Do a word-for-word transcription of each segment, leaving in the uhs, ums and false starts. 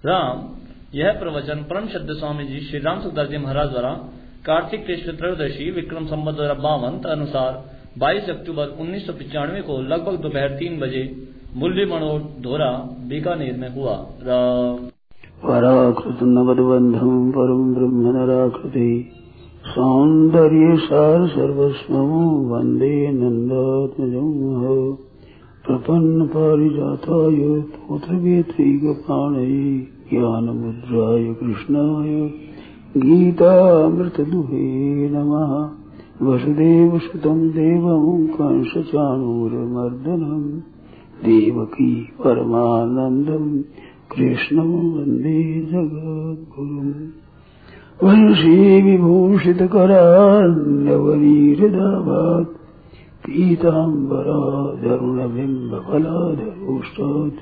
राम, यह प्रवचन परम श्रद्धा स्वामी जी श्री राम सुखदास जी महाराज द्वारा कार्तिक कृष्ण त्रयोदशी विक्रम संवत द्वारा बावन अनुसार बाईस अक्टूबर उन्नीस सौ पिचानवे को लगभग दोपहर तीन बजे मुरली मनोहर धोरा बीकानेर में हुआ। पराकृत नवदबंधम परम ब्रह्म नराकृति सौंदर्य सार सर्वस्व वंदे नंदात्मजं प्रपन्न पारिजाताय पुत्रवेत्रैकपाणये ज्ञानमुद्राय कृष्णाय गीतामृतदुहे नमः। वसुदेवसुतं देवं कंसचाणूरमर्दनं देवकी परमानन्दं कृष्णं वन्दे जगद्गुरुम्। वंशी विभूषितकरान्नवनीरदाभात् पीताम्बराधरुणबिम्बफलाधरोष्टात्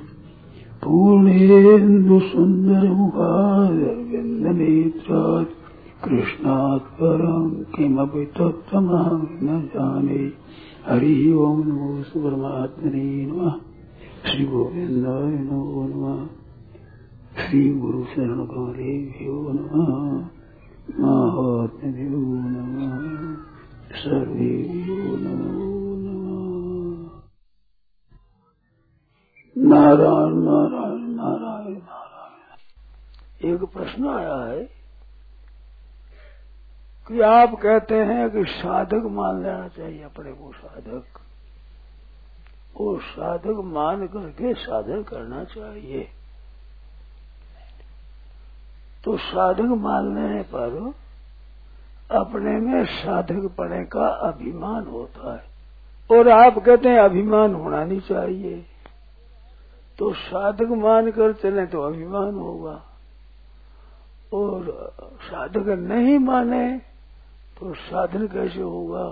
पूर्णेन्दुसुन्दरमुखादरविन्दनेत्रात् कृष्णात् परं किमपि तत्त्वमहं न जाने। हरि ओं नमो परमात्मने नमः। श्री गोविन्दाय नमो नमः। श्री गुरु शरण कमलेभ्यो नमः। महात्म्यो नमः। सर्वेभ्यो नमो नमः। नारायण नारायण नारायण नारायण। एक प्रश्न आया है कि आप कहते हैं कि साधक मान लेना चाहिए अपने को साधक, वो साधक मान करके साधन करना चाहिए। तो साधक मान लेने पर अपने में साधक पने का अभिमान होता है, और आप कहते हैं अभिमान होना नहीं चाहिए। तो साधक मान कर चले तो अभिमान होगा, और साधक नहीं माने तो साधन कैसे होगा?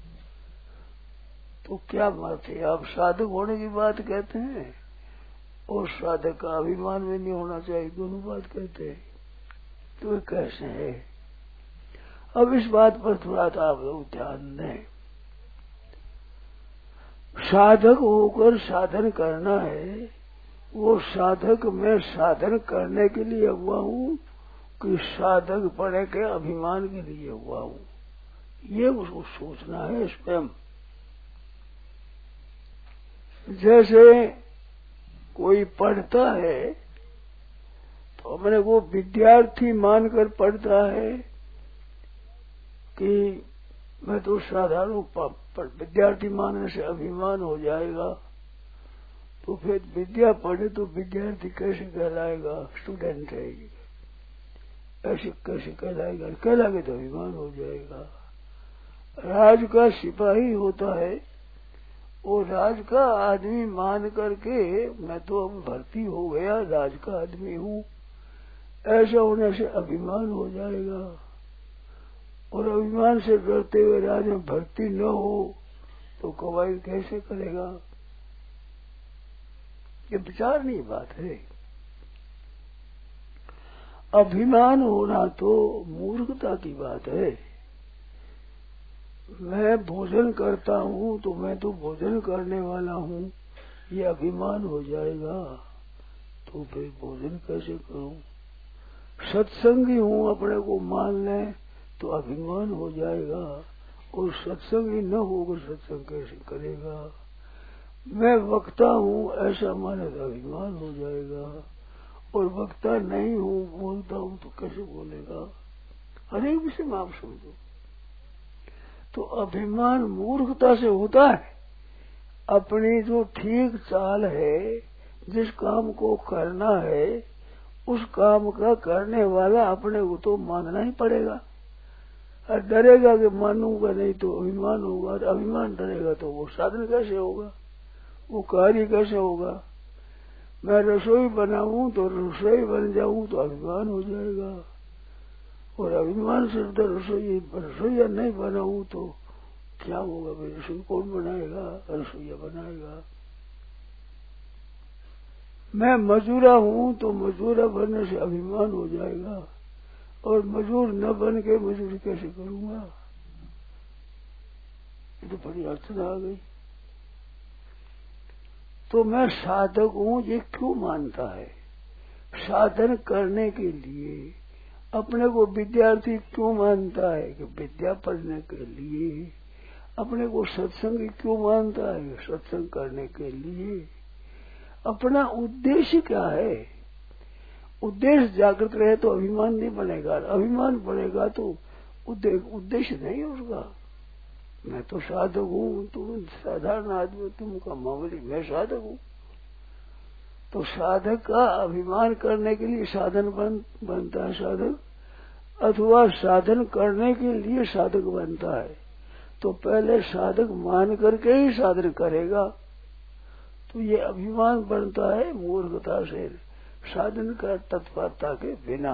तो क्या बात है, आप साधक होने की बात कहते हैं और साधक का अभिमान में नहीं होना चाहिए, दोनों बात कहते हैं, तो ये कैसे है? अब इस बात पर थोड़ा सा आप लोग ध्यान दें। साधक होकर साधन करना है, वो साधक में साधन करने के लिए हुआ हूँ कि साधक पड़े के अभिमान के लिए हुआ हूँ, ये उसको सोचना है स्वयं। जैसे कोई पढ़ता है तो अपने वो विद्यार्थी मानकर पढ़ता है कि मैं तो साधारण विद्यार्थी मानने से अभिमान हो जाएगा, तो फिर विद्या पढ़े तो विद्यार्थी कैसे कहलाएगा? स्टूडेंट है, ऐसे कैसे कहलाएगा? कहलाएगा तो अभिमान हो जाएगा। राज का सिपाही होता है, वो राज का आदमी मान करके मैं तो अब भर्ती हो गया, राज का आदमी हूँ, ऐसा होने से अभिमान हो जाएगा। और अभिमान से डरते हुए राज में भर्ती न हो तो कवायद कैसे करेगा? ये विचारनीय बात है। अभिमान होना तो मूर्खता की बात है। मैं भोजन करता हूँ तो मैं तो भोजन करने वाला हूँ, ये अभिमान हो जाएगा, तो फिर भोजन कैसे करूँ? सत्संगी हूँ अपने को मान लें तो अभिमान हो जाएगा, और सत्संगी न होकर सत्संग कैसे करेगा? मैं वक्ता हूँ ऐसा माने तो अभिमान हो जाएगा, और वक्ता नहीं हूँ बोलता हूँ तो कैसे बोलेगा? अनेक विषय में आप समझो। तो अभिमान मूर्खता से होता है। अपनी जो ठीक चाल है, जिस काम को करना है उस काम का करने वाला अपने को तो मानना ही पड़ेगा। और डरेगा कि मानूंगा नहीं तो अभिमान होगा, और अभिमान डरेगा तो वो साधन कैसे होगा, वो कार्य कैसे होगा? मैं रसोई बनाऊं तो रसोई बन जाऊं तो अभिमान हो जाएगा, और अभिमान से रसोई रसोईया नहीं बनाऊं तो क्या होगा? भाई रसोई कौन बनाएगा? रसोईया बनाएगा। मैं मजूरा हूं तो मजूरा बनने से अभिमान हो जाएगा, और मजूर न बन के मजूरी कैसे करूंगा? ये तो बड़ी अड़चन आ गई। तो मैं साधक हूं ये क्यों मानता है? साधन करने के लिए अपने को विद्यार्थी क्यों मानता है कि विद्या पढ़ने के लिए, अपने को सत्संग क्यों मानता है कि सत्संग करने के लिए। अपना उद्देश्य क्या है? उद्देश्य जागृत रहे तो अभिमान नहीं बनेगा, अभिमान बनेगा तो उद्देश्य नहीं उसका। मैं तो साधक हूँ, तुम साधारण आदमी, तुम मामूली, मैं साधक हूँ। तो साधक का अभिमान करने के लिए साधन बन, बनता है साधक, अथवा साधन करने के लिए साधक बनता है। तो पहले साधक मान करके ही साधन करेगा। तो ये अभिमान बनता है मूर्खता से, साधन का तत्परता के बिना।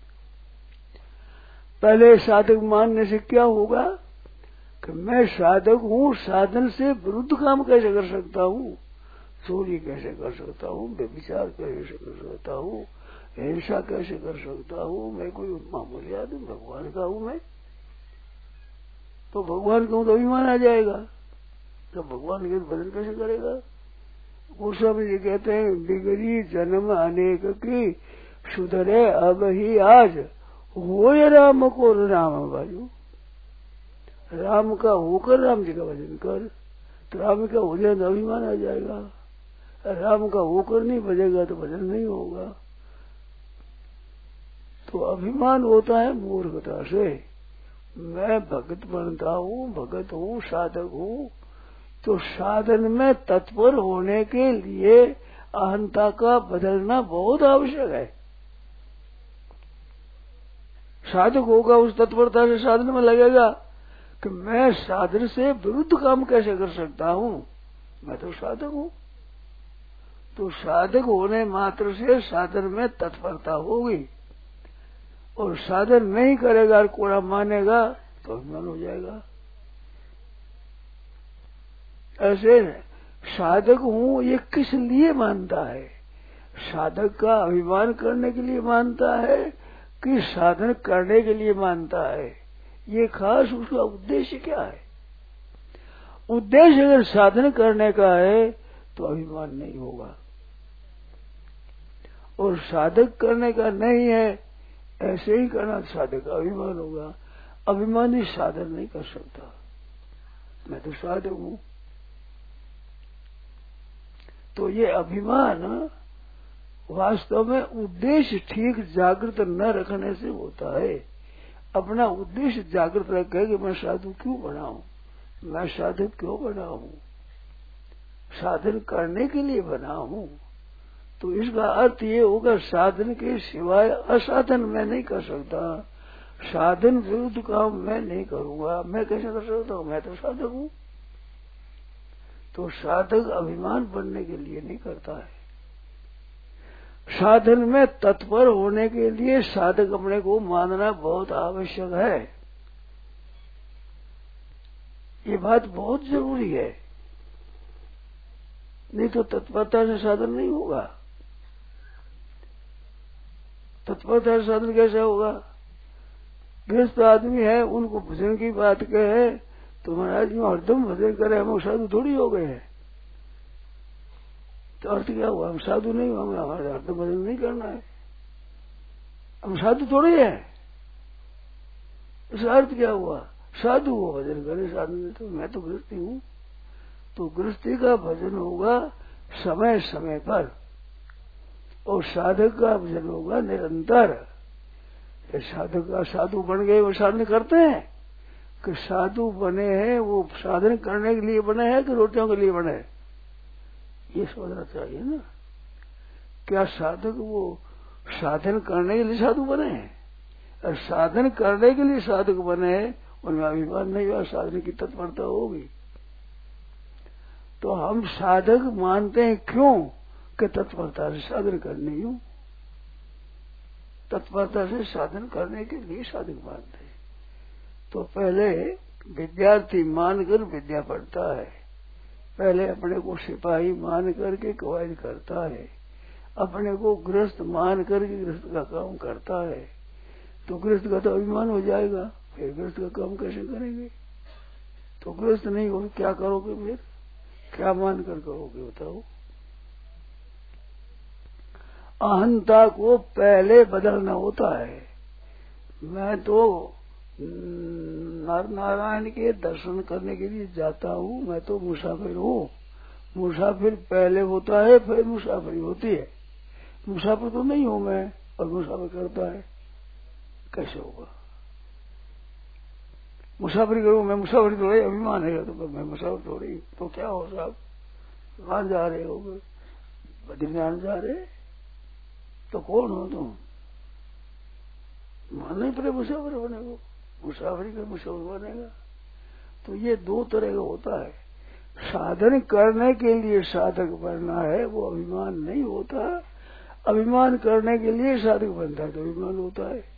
पहले साधक मानने से क्या होगा कि मैं साधक हूँ, साधन से विरुद्ध काम कैसे कर सकता हूँ, चोरी कैसे कर सकता हूँ, व्यभिचार कैसे कर सकता हूँ, हिंसा कैसे कर सकता हूँ, मैं कोई मामूली आदमी, भगवान का हूँ मैं। तो भगवान का हूँ तो अभिमान आ जाएगा, तो भगवान के भजन कैसे करेगा। गोस्वामी जी कहते हैं, बिगड़ी जन्म अनेक की सुधरे अब ही आज, हो राम को राम बाजू। राम का होकर राम जी का भजन कर, तो राम का हो जाए तो अभिमान आ जाएगा, राम का होकर नहीं भजेगा तो भजन नहीं होगा। तो अभिमान होता है मूर्खता से। मैं भगत बनता हूँ, भगत हूँ, साधक हूँ, तो साधन में तत्पर होने के लिए अहंता का बदलना बहुत आवश्यक है। साधक होगा उस तत्परता से साधन में लगेगा कि मैं साधन से विरुद्ध काम कैसे कर सकता हूँ, मैं तो साधक हूँ। तो साधक होने मात्र से साधन में तत्परता होगी, और साधन नहीं करेगा और कोड़ा मानेगा तो अभिमान हो जाएगा। ऐसे साधक हूँ ये किस लिए मानता है? साधक का अभिमान करने के लिए मानता है कि साधन करने के लिए मानता है? ये खास उसका उद्देश्य क्या है? उद्देश्य अगर साधन करने का है तो अभिमान नहीं होगा, और साधक करने का नहीं है, ऐसे ही करना साधक का अभिमान होगा। अभिमानी साधन नहीं कर सकता, मैं तो साधक हूं। तो ये अभिमान वास्तव में उद्देश्य ठीक जागृत न रखने से होता है। अपना उद्देश्य जागृत रखे कि मैं साधु क्यों बना हूं, मैं साधक क्यों बना हूं, साधन करने के लिए बना हूं। तो इसका अर्थ ये होगा साधन के सिवाय असाधन मैं नहीं कर सकता, साधन विरुद्ध काम मैं नहीं करूंगा। मैं कैसे कर सकता हूँ, मैं तो साधक हूँ। तो साधक अभिमान बनने के लिए नहीं करता है, साधन में तत्पर होने के लिए साधक अपने को मानना बहुत आवश्यक है। ये बात बहुत जरूरी है, नहीं तो तत्परता से साधन नहीं होगा। तत्परता से साधन कैसे होगा? गृहस्थ आदमी है, उनको भजन की बात कहे तो महाराज में हरदम भजन करे, हम साधु थोड़ी हो गए हैं। तो अर्थ क्या हुआ? हम साधु नहीं, हमें हमारे हरदम भजन नहीं करना है, हम साधु थोड़ी है। इसका अर्थ क्या हुआ? साधु वो भजन करे, साधु नहीं तो मैं तो गृहस्थी हूँ। तो गृहस्थी का भजन होगा समय समय पर, और साधक का भजन होगा निरंतर। साधक का साधु बन गए वो साधन करते हैं कि साधु बने हैं वो साधन करने के लिए बने हैं कि रोटियों के लिए बने हैं, ये सोचना चाहिए ना। क्या साधक वो साधन करने के लिए साधु बने हैं? और साधन करने के लिए साधक बने हैं, उनमें अभिमान नहीं हुआ, साधन की तत्परता होगी। तो हम साधक मानते हैं क्यों? कि तत्परता से साधन करने हूं, तत्परता से साधन करने के लिए साधक मानते हैं। तो पहले विद्यार्थी मानकर विद्या पढ़ता है, पहले अपने को सिपाही मान करके कवायद करता है, अपने को गृहस्थ मान करके गृहस्थ का काम करता है। तो गृहस्थ का तो अभिमान हो जाएगा, फिर गृहस्थ का काम कैसे करेंगे? तो गृहस्थ नहीं हो क्या करोगे? फिर क्या मान कर करोगे बताओ? अहंता को पहले बदलना होता है। मैं तो नर नारायण के दर्शन करने के लिए जाता हूँ, मैं तो मुसाफिर हूँ। मुसाफिर पहले होता है, फिर मुसाफिरी होती है। मुसाफिर तो नहीं हूँ मैं, और मुसाफिर करता है, कैसे होगा? मुसाफिरी करूँ मैं, मुसाफिरी थोड़ी अभिमान है तो मैं मुसाफिर थोड़ी, तो क्या हो साहब? कहाँ जा रहे हो? बद्रीनाथ जा रहे, तो कौन हो तुम? मान नहीं पड़े मुसाफिर बने को, मुसाफिरी का मुसाफिर बनेगा। तो ये दो तरह का होता है। साधन करने के लिए साधक बनना है, वो अभिमान नहीं होता। अभिमान करने के लिए साधक बनता है तो अभिमान होता है।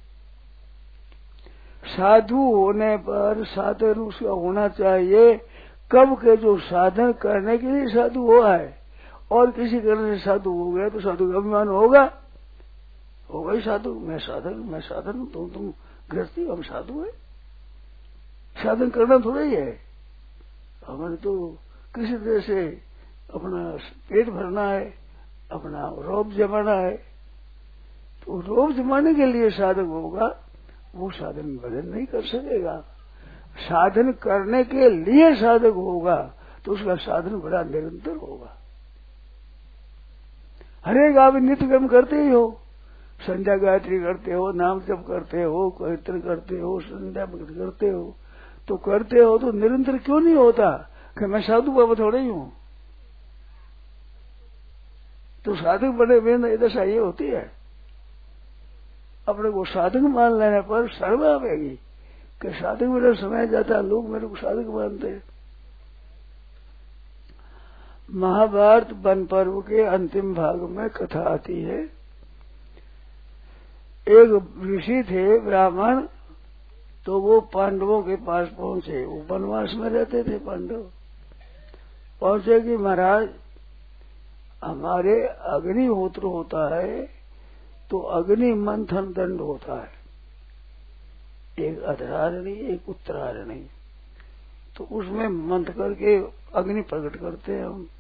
साधु होने पर साधन उसका होना चाहिए कब के जो साधन करने के लिए साधु हुआ है, और किसी करने से साधु हो गया तो साधु का अभिमान होगा होगा ही। साधु मैं साधन मैं साधन तुम तुम गृहस्थी, हम साधु है। साधन करना थोड़ा ही है, हमें तो किसी तरह से अपना पेट भरना है, अपना रोब जमाना है। तो रोब जमाने के लिए साधक होगा, वो साधन बदल नहीं कर सकेगा। साधन करने के लिए साधक होगा तो उसका साधन बड़ा निरंतर होगा। हरेक आप नित्य कर्म करते ही हो, संध्या गायत्री करते हो, नाम जप करते हो, कीर्तन करते हो, संध्या भक्ति करते हो, तो करते हो तो निरंतर क्यों नहीं होता कि मैं साधु बाबा थोड़ा ही हूं? तो साधक बने बिना दशा ये होती है। अपने को साधक मान लेने पर शर्म आवेगी कि साधक मेरा समय जाता, लोग मेरे को साधक मानते हैं। महाभारत वन पर्व के अंतिम भाग में कथा आती है। एक ऋषि थे ब्राह्मण, तो वो पांडवों के पास पहुंचे। वो वनवास में रहते थे पांडव। पहुंचे कि महाराज हमारे अग्निहोत्र होता है तो अग्नि मंथन दंड होता है, एक अधरारणी एक उत्तरारणी। तो उसमें मंथ करके अग्नि प्रकट करते हैं हम।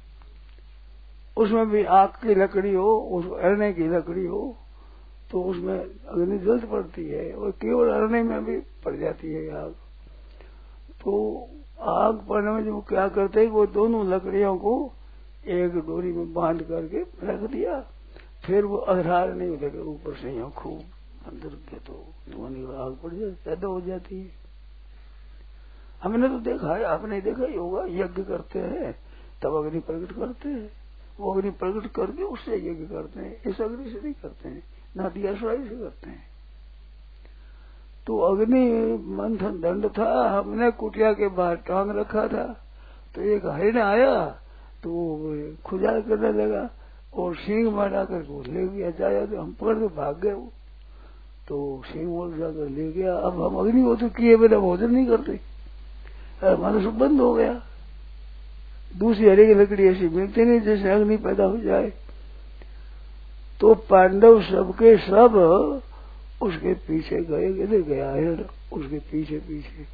उसमें भी आग की लकड़ी हो, उस अरणे की लकड़ी हो तो उसमें अग्नि जल्द पड़ती है, और केवल अरणे में भी पड़ जाती है आग। तो आग पड़ने में जो क्या करते हैं, वो दोनों लकड़ियों को एक डोरी में बांध करके रख दिया। फिर वो अधरारणी उधर ऊपर से यहाँ खूब अंदर के तो धुआं आग पड़ जाती, पैदा हो जाती है। हमने तो देखा है, आपने देखा ही होगा, यज्ञ करते हैं तब अग्नि प्रकट करते हैं। वो अग्नि प्रकट करके उससे यज्ञ करते हैं, इस अग्नि से नहीं करते हैं, ना दिया सुराई से करते हैं। तो अग्नि मंथन दंड था, हमने कुटिया के बाहर टांग रखा था। तो एक हरिण आया तो खुजा करने लगा और सींग मारा कर ले गया, जाया तो हम पकड़ के भाग गए। वो तो सिंह बोल जाकर ले गया। अब हम अग्नि हो तो किए बिना भोजन नहीं करते, हमारा सब बंद हो गया। दूसरी हरे की लकड़ी ऐसी मिलती नहीं जैसे अग्नि पैदा हो जाए। तो पांडव सबके सब उसके पीछे गए, किधर गया हिरण, उसके पीछे पीछे।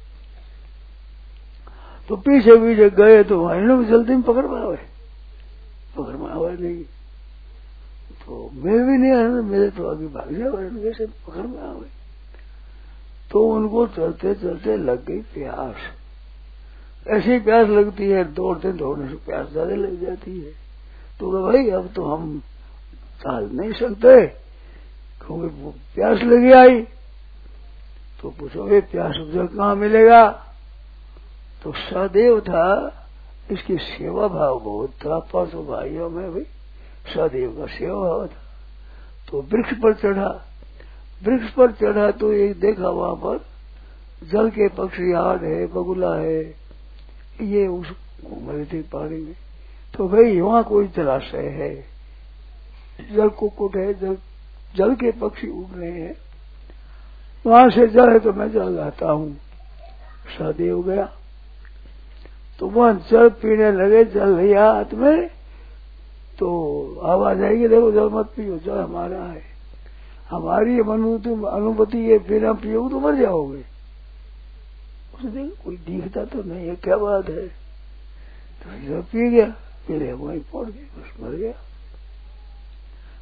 तो पीछे पीछे गए तो हिरण जल्दी में पकड़ में आवे, पकड़ में आवे नहीं। तो मैं भी नहीं हिरण, मेरे तो आगे भाग जाए हिरण, कैसे पकड़ में आवे। तो उनको चलते चलते लग गई प्यास। ऐसी प्यास लगती है, दौड़ते दौड़ने से प्यास ज्यादा लग जाती है। तो भाई अब तो हम चल नहीं सकते क्योंकि प्यास लगी आई। तो पूछो ये प्यास जल कहाँ मिलेगा? तो सदैव था, इसकी सेवा भाव बहुत था। पांचों भाइयों में भी सदैव का सेवा भाव था। तो वृक्ष पर चढ़ा, वृक्ष पर चढ़ा तो एक देखा वहां पर जल के पक्षी, हाड़ है, बगुला है, ये उस घूम रहे थे पानी में। तो भाई वहां कोई जलाशय है, जल कुक्कुट है, जल जल के पक्षी उड़ रहे हैं, वहां से जल है तो मैं जल लाता हूं। शादी हो गया तो वहां जल पीने लगे, जल लिया हाथ में तो आवाज आएगी, देखो जल मत पियो, जल हमारा है, हमारी अनुभूति अनुभूति ये बिना पियो तो मर जाओगे। उसने देखा कोई दिखता तो नहीं है, क्या बात है, तो जल पी गया, पीले वहीं पड़ गए, बस मर गया।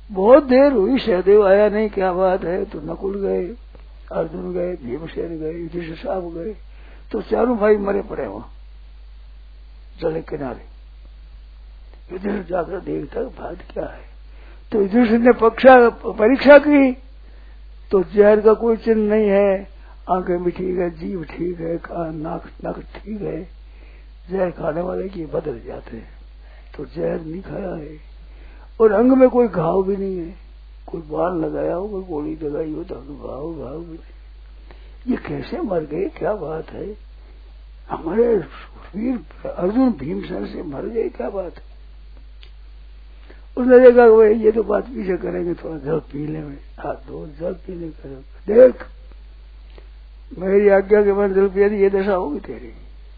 बहुत देर हुई, सहदेव आया नहीं, क्या बात है? तो नकुल गए, अर्जुन गए, भीमसेन गए, युधिष्ठिर साहब गए, तो चारों भाई मरे पड़े वहां जल किनारे। युधिष्ठिर जाकर देखता बात क्या है, तो युधिष्ठिर ने पक्षा परीक्षा की, तो जहर का कोई चिन्ह नहीं है, आंखें भी ठीक है, जीभ ठीक है, नाक नाक ठीक है, जहर खाने वाले की बदल जाते हैं, तो जहर नहीं खाया है, और अंग में कोई घाव भी नहीं है, कोई बाण लगाया हो, कोई गोली लगाई हो, तो घाव घाव भी नहीं। ये कैसे मर गए, क्या बात है? हमारे वीर अर्जुन भीमसेन से मर गए, क्या बात है? उसने देखा भाई ये तो बात पीछे करेंगे, थोड़ा जल पीने में हाथ धो, जल पीने करेंगे, देख मेरी आज्ञा के बाद जल पिया, ये दशा होगी तेरी,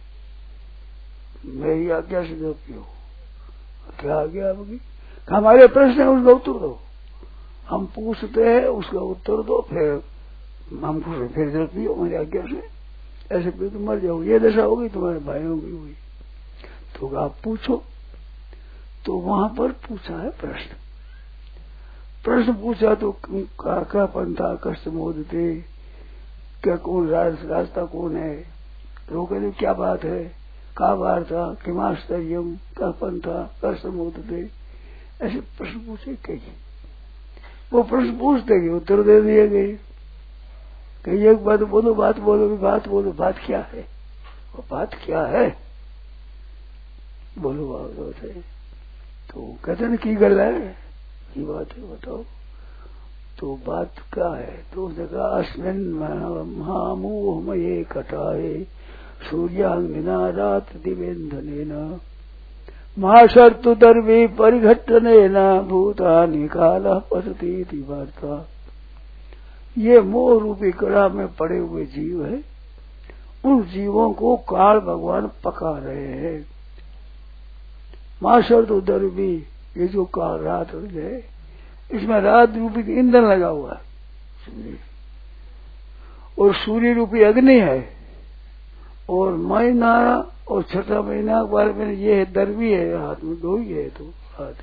मेरी आज्ञा से जल पियो। क्या आज्ञा आपकी? हमारे प्रश्न है उसका उत्तर दो, हम पूछते हैं उसका उत्तर दो, फिर हम खुश, फिर जल पियो मेरी आज्ञा से, ऐसे पियो तो मर जाओ, ये दशा होगी तुम्हारे भाइयों की हुई। तो आप पूछो, तो वहां पर पूछा है प्रश्न, प्रश्न पूछा तो क्या पंथा कष्ट मोदते, क्या कौन रास्ता कौन है? तो कहते क्या बात है, का वार्ता किमाश्चर्यम, क्या पंथा कष्ट मोदते, ऐसे प्रश्न पूछे कई। वो प्रश्न पूछते गए, उत्तर दे दिए गए, कई एक बात बोलो, बात बोलो, बात बोलो, बात क्या है? वो बात क्या है बोलो, बात है। तो कहते न की गल है, ये बात है बताओ, तो बात क्या है? तो उसने कहा अस्मिन महामोहमये कटाए सूर्यांगिना रात दिवेंधनेन महाशर्तु दर्वी परिघट्टनेन भूतानि कालः पसतीति वार्ता। ये मोह रूपी कड़ा में पड़े हुए जीव है, उन जीवों को काल भगवान पका रहे हैं। महाशर्तु दर्वी, ये जो काल रात है, इसमें रात रूपी ईंधन लगा हुआ है, और सूर्य रूपी अग्नि है, और महीना और छठा महीना के बारे में ये है दर्वी है, हाथ में दो ही है, तो हाथ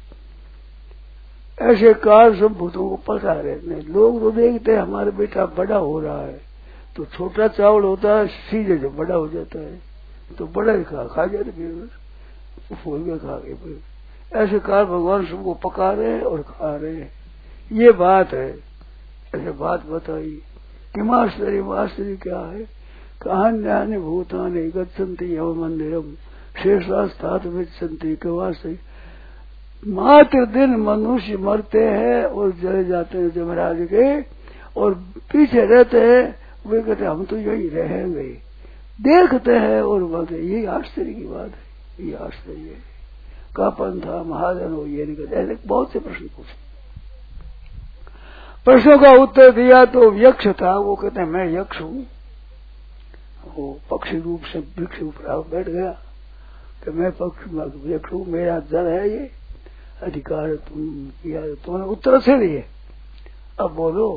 में ऐसे काल सब भूतों को पका रहते हैं। लोग तो देखते हैं हमारा बेटा बड़ा हो रहा है, तो छोटा चावल होता है सीधे जब बड़ा हो जाता है तो बड़ा ही खा खा जाते, फिर फूल के खा के, फिर ऐसे काल भगवान सबको पका रहे हैं और खा रहे हैं। ये बात है, ऐसे बात बताई कि आश्चर्य आश्चर्य क्या है? कहान्यानि भूतानि गच्छन्ति यव मंदिरम शेषास्तात विचंती कवाश्चर्य। मात्र दिन मनुष्य मरते हैं और जले जाते हैं जमराज के, और पीछे रहते हैं, वे कहते हम तो यही रहेंगे, देखते हैं और बोलते यही आश्चर्य की बात है, ये आश्चर्य है। का पंथा महाजन हो ये नहीं कहते। ऐसे बहुत से प्रश्न पूछे, प्रश्नों का उत्तर दिया तो यक्ष था, वो कहते हैं मैं यक्ष हूं, वो पक्षी रूप से वृक्ष ऊपर बैठ गया कि मैं पक्षी यक्ष हूं, मेरा जड़ है, ये अधिकार तुम किया, तुमने उत्तर से दिए, अब बोलो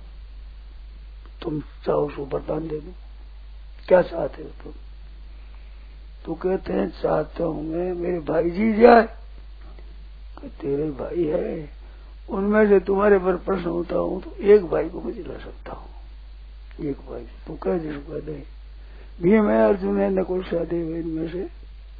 तुम चाहो सो वरदान दे दो, क्या चाहते हो तुम? तो कहते हैं चाहता हूं मैं मेरे भाई जी जाए। तेरे भाई है, उनमें से तुम्हारे पर प्रश्न होता हूं तो एक भाई को मैं जिला सकता हूं, एक भाई तो कह जिसको दे, भीम है, अर्जुन है, नकुल सहदेव है, इनमें से।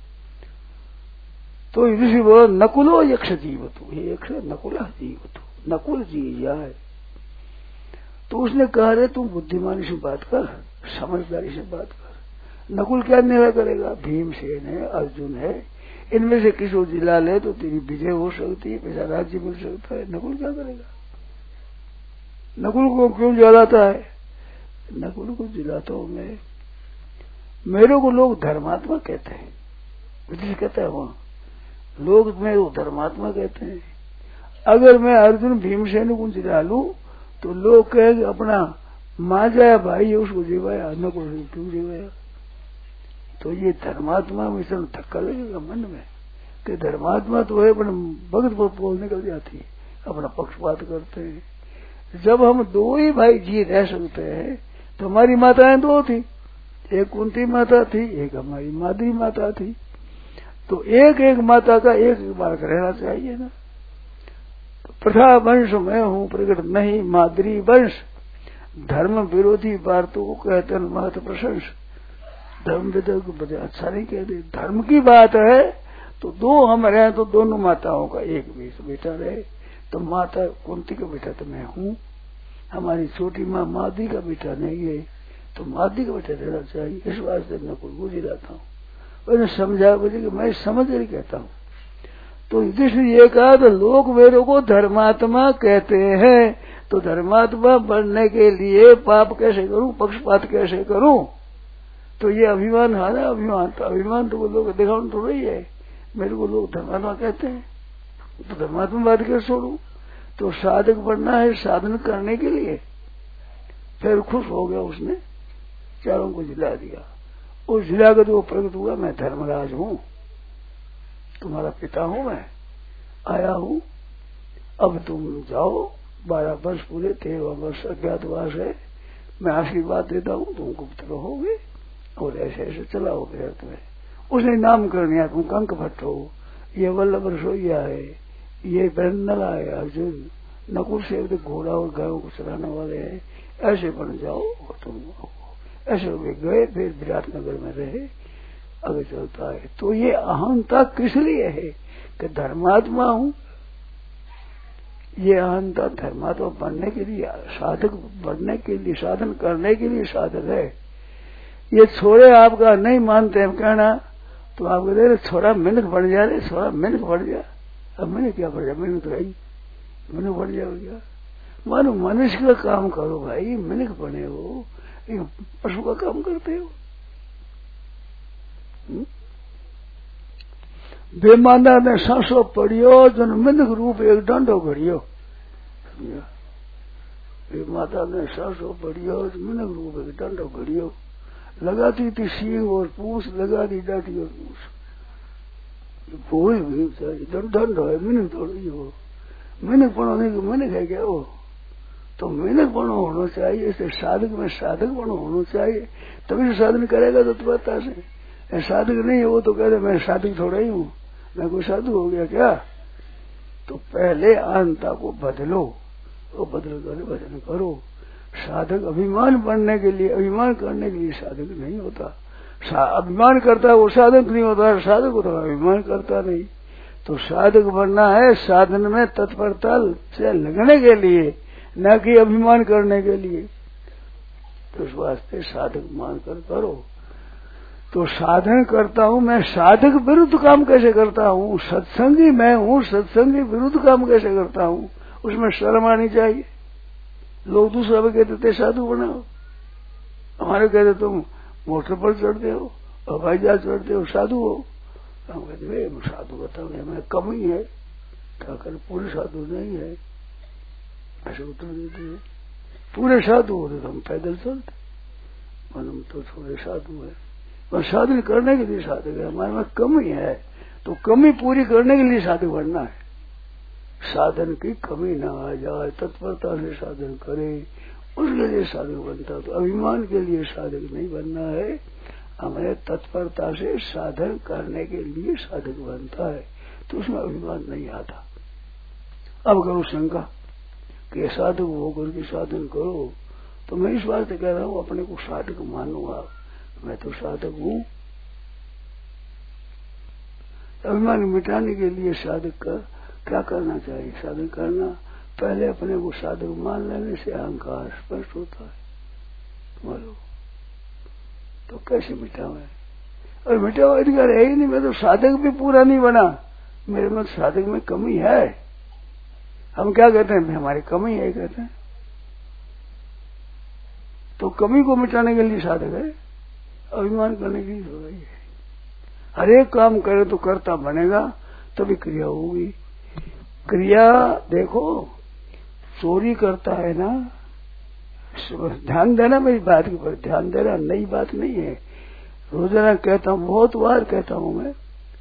तो ऋषि बोला नकुलो यक्ष जीवतु, ये यक्ष नकुला जीवतु, नकुल जी जाए। तो उसने कहा रे तुम बुद्धिमानी से बात कर, समझदारी से बात कर। नकुल क्या निर्णय करेगा? भीमसेन है, अर्जुन है, इनमें से किसी को जिला ले तो तेरी विजय हो सकती है, पैसा राज्य मिल सकता है। नकुल क्या करेगा? नकुल को क्यों जलाता है? नकुल को जिलाता हूं मैं, मेरे को लोग धर्मात्मा कहते हैं, बुद्धि कहता है वहां लोग मेरे को धर्मात्मा कहते हैं। अगर मैं अर्जुन भीमसेन को जिला लूं तो लोग कहेंगे अपना माँ जाया भाई उसको जीवाया, नकुल क्यों जीवाया? तो ये धर्मात्मा में सब धक्का लगेगा मन में कि धर्मात्मा तो है पर भगत बोल निकल जाती है, अपना पक्षपात करते हैं। जब हम दो ही भाई जी रह सकते हैं तो हमारी माताएं दो थी, एक कुंती माता थी, एक हमारी माधवी माता थी, तो एक एक माता का एक एक बालक रहना चाहिए ना। तो प्रथा वंश में हूँ प्रकट नहीं मादरी वंश। धर्म विरोधी वार्तों को कहते हैं महत्व प्रशंस। धर्म विरोध को बड़े अच्छा नहीं कहते। धर्म की बात है तो दो हम रहे तो दोनों माताओं का एक बीच बेटा रहे। तो माता कुंती का बेटा तो मैं हूँ, हमारी छोटी माँ मादी का बेटा नहीं है, तो मादी का बेटा रहना चाहिए। इस वास्ते मैं कुछ बुझी रहता हूँ। मैंने समझा बोले कि मैं समझ नहीं कहता हूँ। तो इसलिए कहा तो लोग मेरे को धर्मात्मा कहते हैं, तो धर्मात्मा बनने के लिए पाप कैसे करूं, पक्षपात कैसे करूं? तो ये अभिमान है ना, अभिमान तो अभिमान तो लोग दिखाने तो रही है। मेरे को लोग धर्मात्मा कहते हैं तो धर्मात्मा बात कैसे छोड़ू? तो साधक बनना है साधन करने के लिए। फिर खुश हो गया, उसने चारों को जिला दिया। उस जिला कर वो प्रकट हुआ, मैं धर्मराज हूँ, तुम्हारा पिता हूँ, मैं आया हूँ। अब तुम जाओ, बारह वर्ष पूरे, तेरह वर्ष अज्ञातवास है, मैं आशीर्वाद देता हूँ, तुम गुप्त रहोगे और ऐसे ऐसे चलाओगे व्यर्थ में। उसने नामकरण किया, तुम कंक भट्ट हो, ये वल्लभ रसोईया है, ये ब्रह्मला है, अर्जुन नकुल से घोड़ा और गायों को चलाने वाले हैं, ऐसे बन जाओ और तुम ऐसे वे गए। फिर विराटनगर में रहे, आगे चलता है। तो ये अहंता किस लिए है कि धर्मात्मा हूँ। ये अहंता धर्मात्मा बनने के लिए, साधक बनने के लिए, साधन करने के लिए साधक है। ये छोरे आपका नहीं मानते हैं कहना, तो आप कहते हैं छोरा मिनट बढ़ जा रहे, छोरा मिनट बढ़ जा। अब मैंने क्या बढ़ जा, मिनट तो है ही, मिनट बढ़ जाएगा। मानो मनुष्य का काम करो भाई, मिनट बने हो, पशु का काम करते हो। बेमाना ने सांसो पड़ियो, जन मिनक रूप एक डंडो घड़ियो। बेमाता ने सांसो पड़ियो, मिनक रूप एक डंडो घड़ियो। लगाती थी सींग और पूछ, लगा दी डाटी और पूछ। भी दंड है, मिनक थोड़ी हो। मिनक पढ़ो नहीं तो मिनक है क्या वो? तो मिनक पढ़ो होना चाहिए। इसे साधक में साधक पढ़ो होना चाहिए, तभी तो साधन करेगा। तो पता से साधक नहीं है वो तो कहते मैं साधक थोड़ा ही हूँ, मैं कोई साधु हो गया क्या? तो पहले अहंता को बदलो, वो बदल कर भजन करो। साधक अभिमान बनने के लिए, अभिमान करने के लिए साधक नहीं होता। अभिमान करता है वो साधक नहीं होता, साधक होता है अभिमान करता नहीं। तो साधक बनना है साधन में तत्परता से लगने के लिए, न कि अभिमान करने के लिए। तो इस वास्ते साधक मानकर करो। तो साधन करता हूँ मैं, साधक विरुद्ध काम कैसे करता हूँ? सत्संगी मैं हूँ, सत्संगी विरुद्ध काम कैसे करता हूँ? उसमें शर्म आनी चाहिए। लोग दूसरा भी कहते थे साधु बनाओ, हमारे कहते तुम मोटर पर चढ़ते हो, हवाई जहाज चढ़ते हो, साधु हो। हम कहते साधु बताओ, मैं कम ही है, ठाकर पूरे साधु नहीं है। ऐसे उत्तर देते हैं। पूरे साधु होते तो हम पैदल चलते, हम तो थोड़े साधु है, पर साधन करने के लिए साधक है। हमारे में कमी है, तो कमी पूरी करने के लिए साधक बनना है। साधन की कमी न आ जाए, तत्परता से साधन करे, उसके लिए साधक बनता। तो अभिमान के लिए साधक नहीं बनना है, हमें तत्परता से साधन करने के लिए साधक बनता है। तो उसमें अभिमान नहीं आता। अब करो शंका कि साधक होकर के साधन करो, तो मैं इस बात कह रहा हूँ अपने को साधक मानूंगा, मैं तो साधक हूँ। अभिमान मिटाने के लिए साधक का क्या करना चाहिए? साधन करना, पहले अपने को साधक मान लेने से अहंकार स्पष्ट होता है। बोलो तो कैसे मिटावे? और मिटावा अधिकार है ही नहीं। मैं तो साधक भी पूरा नहीं बना, मेरे में साधक में कमी है। हम क्या कहते हैं? हमारी कमी है कहते हैं। तो कमी को मिटाने के लिए साधक है, अभिमान करने के लिए हो रही है। हर एक काम करे तो कर्ता बनेगा, तभी क्रिया होगी। क्रिया देखो, चोरी करता है ना, ध्यान देना, मेरी बात के ऊपर ध्यान देना, नई बात नहीं है। रोजाना कहता हूँ, बहुत बार कहता हूँ मैं,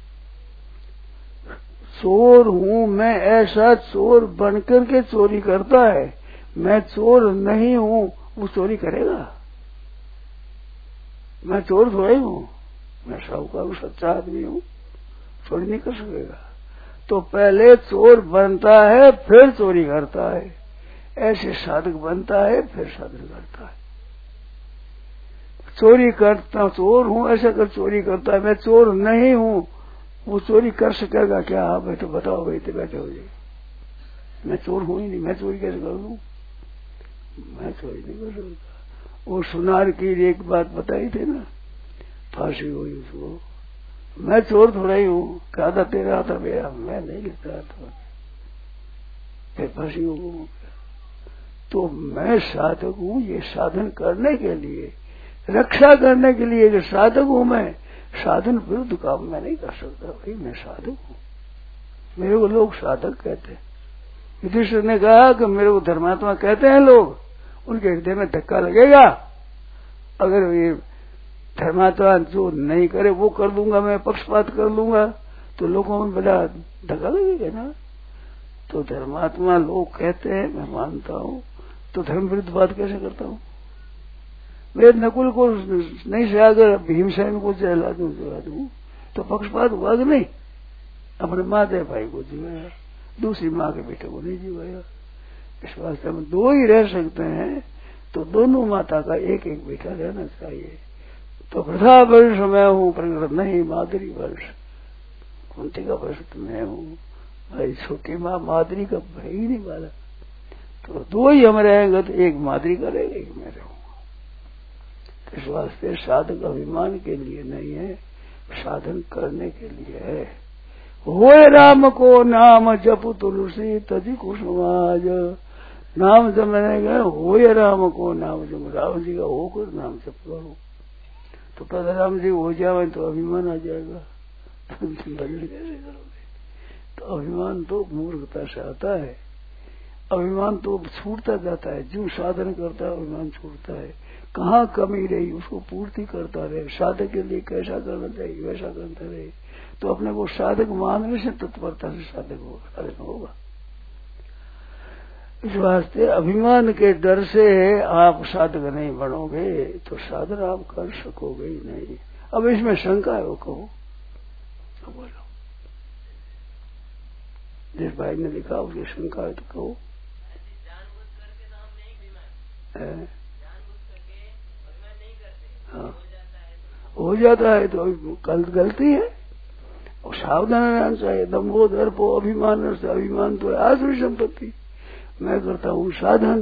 चोर हूँ मैं, ऐसा चोर बनकर के चोरी करता है। मैं चोर नहीं हूँ, वो चोरी करेगा? मैं चोर थोड़ा ही हूँ, मैं साहूकार हूँ, सच्चा आदमी हूँ, चोरी नहीं कर सकेगा। तो पहले चोर बनता है फिर चोरी करता है, ऐसे साधक बनता है फिर साधन करता है। चोरी करता चोर हूं ऐसा कर चोरी करता है, मैं चोर नहीं हूं, वो चोरी कर सकेगा क्या? आप बैठो बताओ भाई, तो बैठे हो जाए, मैं चोर हूं ही नहीं, मैं चोरी कैसे कर लूं? मैं चोरी नहीं कर सकता। वो सुनार की एक बात बताई थी ना, फांसी हुई उसको, मैं चोर थोड़ा ही हूं, कहा था तेरा था मेरा, मैं नहीं लिखता था, फिर फांसी हो गया। तो मैं साधक हूं, ये साधन करने के लिए, रक्षा करने के लिए कि साधक हूं मैं, साधन विरुद्ध काम मैं नहीं कर सकता। भाई मैं साधक हूं, मेरे को लोग साधक कहते हैं। युधिष्ठिर ने कहा कि मेरे को धर्मात्मा कहते हैं लोग, उनके हृदय में धक्का लगेगा, अगर ये धर्मात्मा जो नहीं करे वो कर दूंगा, मैं पक्षपात कर लूंगा, तो लोगों में बड़ा धक्का लगेगा ना। तो धर्मात्मा लोग कहते हैं, मैं मानता हूं, तो धर्म विरुद्ध बात कैसे करता हूं? मैं नकुल को नहीं से अगर भीमसेन को जला दूं जला दूं तो पक्षपात हुआ कि नहीं? अपने माता भाई को जीवाया, दूसरी माँ के बेटे को नहीं जीवाया। इस वास्ते में दो ही रह सकते हैं, तो दोनों माता का एक एक बेटा रहना चाहिए। तो प्रथा वंश मैं हूँ, प्रकृत नहीं मादरी वंश, कुंती का वंश तो मैं हूँ भाई, छोटी माँ मादरी का भाई ही नहीं वाला। तो दो ही हम रहेंगे, तो एक मादरी का रहेगा, एक मैं रहूंगा। इस वास्ते साधक अभिमान के लिए नहीं है, साधन करने के लिए है। होए राम को नाम जपु तुलसी तजी कुसुमाज, नाम जपने गए, होए राम को नाम जप, राम जी का होकर नाम जप करो। तो पता राम जी हो जाए तो अभिमान आ जाएगा, भजन कैसे करोगे? तो अभिमान तो मूर्खता से आता है, अभिमान तो छूटता जाता है, जो साधन करता है अभिमान छूटता है। कहाँ कमी रही उसको पूर्ति करता रहे, साधक के लिए कैसा करना चाहिए वैसा करता रहे, तो अपने को साधक मानने से तत्परता से साधक होगा, साधक होगा। इस वास्ते अभिमान के डर से आप साधक नहीं बनोगे, तो साधन आप कर सकोगे ही नहीं। अब इसमें शंका है, वो कहो तो बोलो, जिस भाई ने लिखा उसकी शंका है तो कहो। हाँ, हो जाता है तो गलती है, और सावधान रहना चाहिए। दम्भो दर्पो अभिमान से, अभिमान तो है आसुरी संपत्ति। मैं करता हूँ साधन।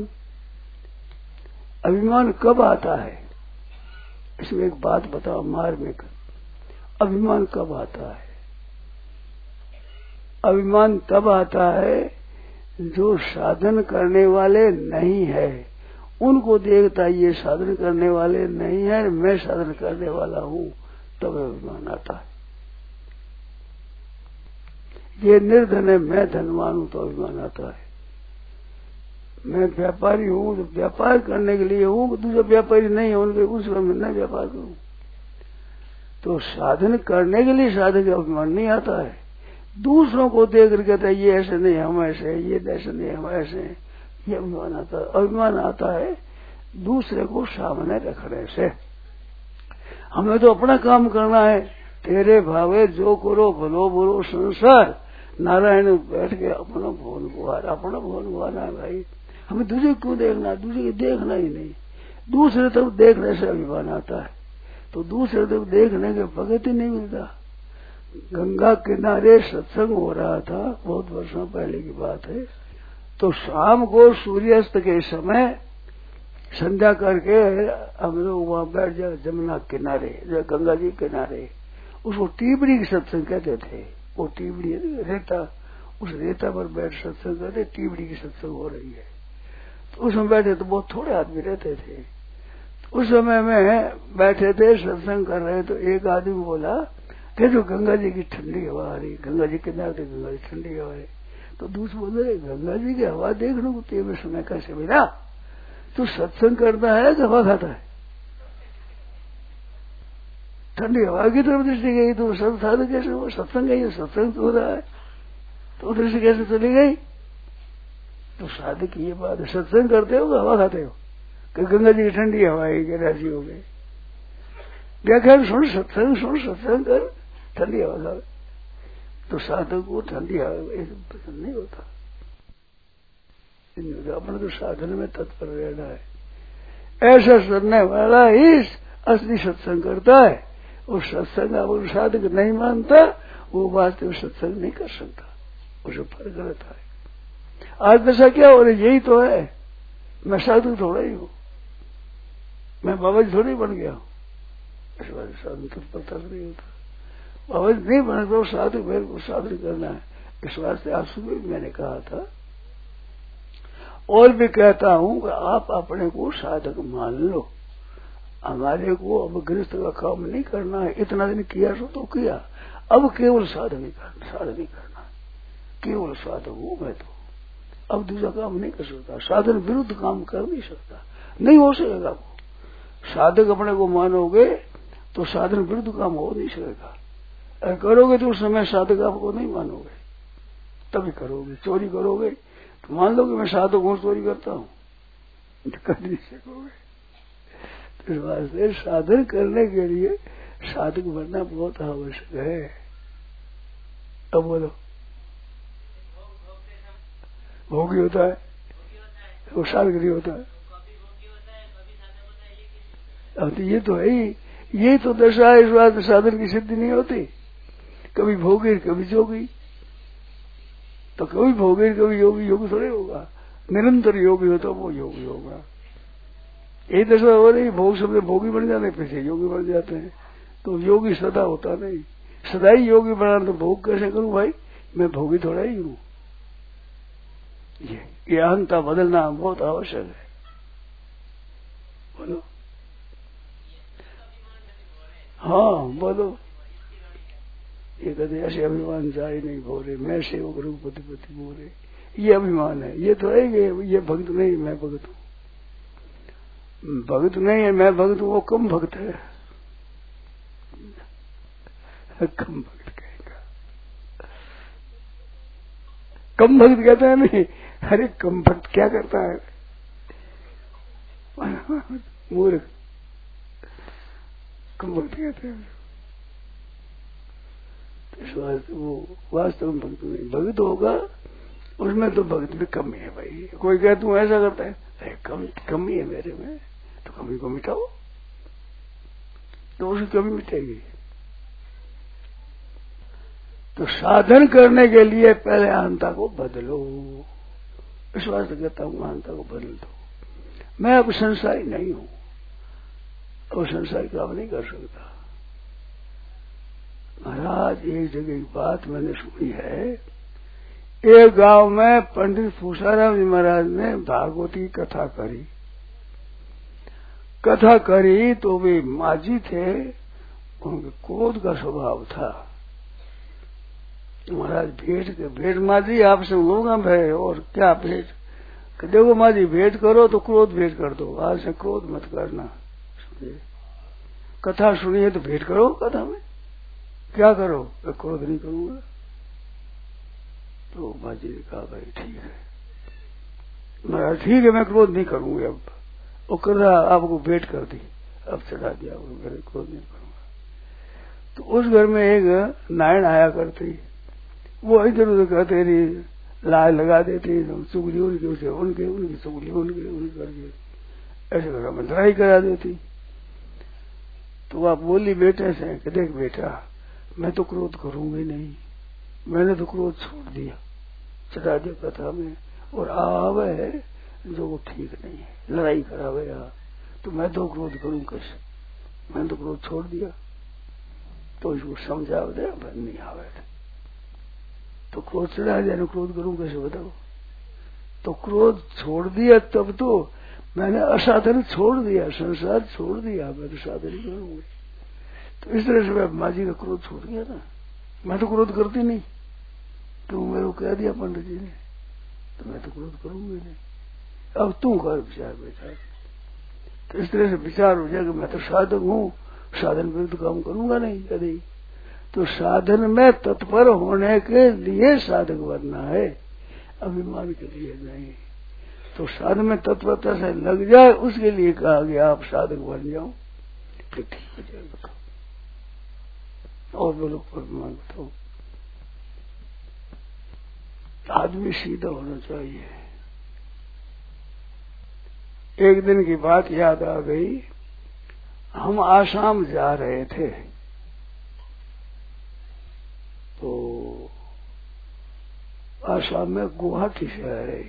अभिमान कब आता है? इसमें एक बात बताओ मार्मिक, अभिमान कब आता है? अभिमान तब आता है जो साधन करने वाले नहीं है, उनको देखता ये साधन करने वाले नहीं है, मैं साधन करने वाला हूं, तब अभिमान आता है। ये निर्धन है, मैं धनवान हूं, तो अभिमान आता है। मैं व्यापारी हूं तो व्यापार करने के लिए हूं, दूसरा व्यापारी नहीं है उनके, उसका मैं न व्यापार करूं। तो साधन करने के लिए साधक का अभिमान नहीं आता है। दूसरों को देख कर कहता है ये ऐसे नहीं हम ऐसे, ये ऐसे नहीं हम ऐसे, ये अभिमान आता है। अभिमान आता है दूसरे को सामने रखने से। हमें तो अपना काम करना है, तेरे भावे जो करो भलो बुरो संसार, नारायण बैठ के अपना भवन गुहार, अपना भवन गुहाना है भाई। हमें दूसरे क्यों देखना, दूसरे को देखना ही नहीं। दूसरे तक देखने से अभिमान आता है, तो दूसरे तक देखने के भगत ही नहीं मिलता। गंगा किनारे सत्संग हो रहा था, बहुत वर्षों पहले की बात है। तो शाम को सूर्यास्त के समय संध्या करके हम लोग वहां बैठ जाए जमुना किनारे, गंगा जी किनारे। उसको टीबड़ी की सत्संग कहते थे। वो टीबड़ी रेता, उस रेता पर बैठ सत्संग करते, टीबड़ी की सत्संग हो रही है। तो उसमें बैठे तो बहुत थोड़े आदमी रहते थे। उस समय में बैठे थे सत्संग कर रहे, तो एक आदमी बोला कि जो गंगा जी की ठंडी हवा आ रही, गंगा जी किनारे गंगा जी ठंडी हवा है। तो दूसरे बोल रहे गंगा जी की हवा देखने को तेरे समय कैसे मिला? तू सत्संग करता है कि हवा खाता है? ठंडी हवा की तरफ दृष्टि गई तो संसार कैसे हो? सत्संग गई, सत्संग तो हो रहा है, तो दृष्टि कैसे चली गई? तो साधक ये बात, सत्संग करते हो कि हवा खाते हो? कि गंगा जी की ठंडी हवा है कि राजी हो गए? व्याख्यान सुन, सत्संग सुन, सत्संग कर, ठंडी हवा खा। तो साधक को ठंडी पसंद नहीं होता। अपने तो साधन में तत्पर रहना है। ऐसा सुनने वाला ही असली सत्संग करता है। और सत्संग अगर साधक नहीं मानता वो वास्तव सत्संग नहीं कर सकता, उसे फर्क रहता है। आज दशा क्या हो रही, यही तो है। मैं साधु थोड़ा ही हूँ, मैं बाबा जी थोड़ी बन गया हूँ। इस बार साधु तत्परता नहीं होता। बाबा जी नहीं बने तो साधु मेरे को साधु करना है। इस वास्ते आप सुबह भी मैंने कहा था और भी कहता हूँ कि आप अपने को साधक मान लो। हमारे को अब गृहस्थ का काम नहीं करना है। इतना दिन किया सो तो किया, अब केवल साधन ही करना, साधन ही करना, केवल साधक हूँ मैं तो। अब दूसरा काम नहीं कर सकता, साधन विरुद्ध काम कर नहीं सकता, नहीं हो सकेगा। वो साधक अपने को मानोगे तो साधन विरुद्ध काम हो नहीं सकेगा। अगर करोगे तो उस समय साधक आपको नहीं मानोगे, तभी करोगे। चोरी करोगे तो मान लो कि मैं साधक हूँ, चोरी करता हूँ, कर नहीं सकोगे। तो इस वास्ते साधन करने के लिए साधक बनना बहुत आवश्यक है। अब बोलो, भोगी होता है वो साधक नहीं होता है। अब तो ये तो है ही, ये तो दशा है। इस बात साधन की सिद्धि नहीं होती। कभी भोगी कभी जोगी, तो कभी भोगी कभी योगी। योगी थोड़े होगा, निरंतर योगी हो तो वो योगी होगा। यही दशा हो रही, भोग शब्द भोगी बन जाते पीछे योगी बन जाते हैं। तो योगी सदा होता नहीं, सदा ही योगी बना तो भोग कैसे करूं भाई, मैं भोगी थोड़ा ही हूं। ये ये अहंता बदलना बहुत आवश्यक है। बोलो, हाँ बोलो। ये कहते ऐसे अभिमान जाए नहीं बोले, मैं सेवक रघुपति पति बोले, ये अभिमान है। ये तो है ये भक्त नहीं, मैं भक्त हूँ। भक्त नहीं है मैं भक्त हूँ, वो कम भक्त है। कम भक्त कहेगा, कम भक्त कहता है नहीं। अरे कम भक्त क्या करता है, मूर्ख। कम भक्त कहते हैं। इस वास्ते वो वास्तव में भक्त नहीं। भक्त होगा उसमें तो भक्त भी कम है भाई। कोई कहे तू ऐसा करता है, अरे कम कमी है मेरे में, तो कमी को मिटाओ, तो उसकी कमी मिटेगी। तो साधन करने के लिए पहले अहंता को बदलो। इस वास्ते कहता हूँ अहंता को बदल दो। मैं अब संसारी नहीं हूँ, अब संसारी काम नहीं कर सकता। महाराज एक जगह एक बात मैंने सुनी है, एक गांव में पंडित फूसाराम जी महाराज ने भागवती की कथा करी। कथा करी तो वे माझी थे, उनके क्रोध का स्वभाव था। महाराज भेंट के भेंट माझी आपसे होगा भाई, और क्या भेंट, देखो माझी भेंट करो तो क्रोध भेंट कर दो, आज से क्रोध मत करना। कथा सुनी है तो भेंट करो, कथा में क्या करो, मैं क्रोध नहीं करूंगा। तो माझी ने कहा भाई ठीक है, महाराज ठीक है मैं क्रोध नहीं करूंगी। अब वो कर रहा आपको भेंट कर दी, अब चढ़ा दिया, मेरे क्रोध नहीं करूंगा। तो उस घर में एक नारायण आया करती, वो इधर उधर कहते रही, लाए लगा देती, चुगली उनकी उसे उनके उनकी चुगली उनके उनके करके ऐसे घर में लड़ाई करा देती। तो आप बोली बेटे से कि देख बेटा मैं तो क्रोध करूंगी नहीं, मैंने तो क्रोध छोड़ दिया, चढ़ा दिया कथा में, और आवे है जो वो ठीक नहीं है, लड़ाई करावे यहाँ, तो मैं तो क्रोध करूं कैसे, मैंने तो क्रोध छोड़ दिया। तो इसको समझा दे नहीं आवे तो क्रोध चढ़ा दिया, क्रोध करूं कैसे बताओ। तो क्रोध छोड़ दिया तब तो मैंने असाधन छोड़ दिया, संसार छोड़ दिया, मैं तो साधन ही करूंगी। तो इस तरह से मैं माझी का क्रोध छोड़ दिया ना, मैं तो क्रोध करती नहीं, तो मेरे को कह दिया पंडित जी ने, तो मैं तो क्रोध करूंगी नहीं, अब तू कर विचार बेटा। तो इस तरह से विचार हो जाएगा मैं तो साधक हूँ, साधन विरुद्ध काम करूंगा नहीं कभी। तो साधन में तत्पर होने के लिए साधक बनना है, अभिमान के लिए नहीं। तो साधन में तत्परता से लग जाए उसके लिए कहा गया आप साधक बन जाओ, फिर ठीक हो जाएगा। और बोलो परमान बताओ। आदमी सीधा होना चाहिए। एक दिन की बात याद आ गई, हम आसाम जा रहे थे, तो आसाम में गुवाहाटी से आए,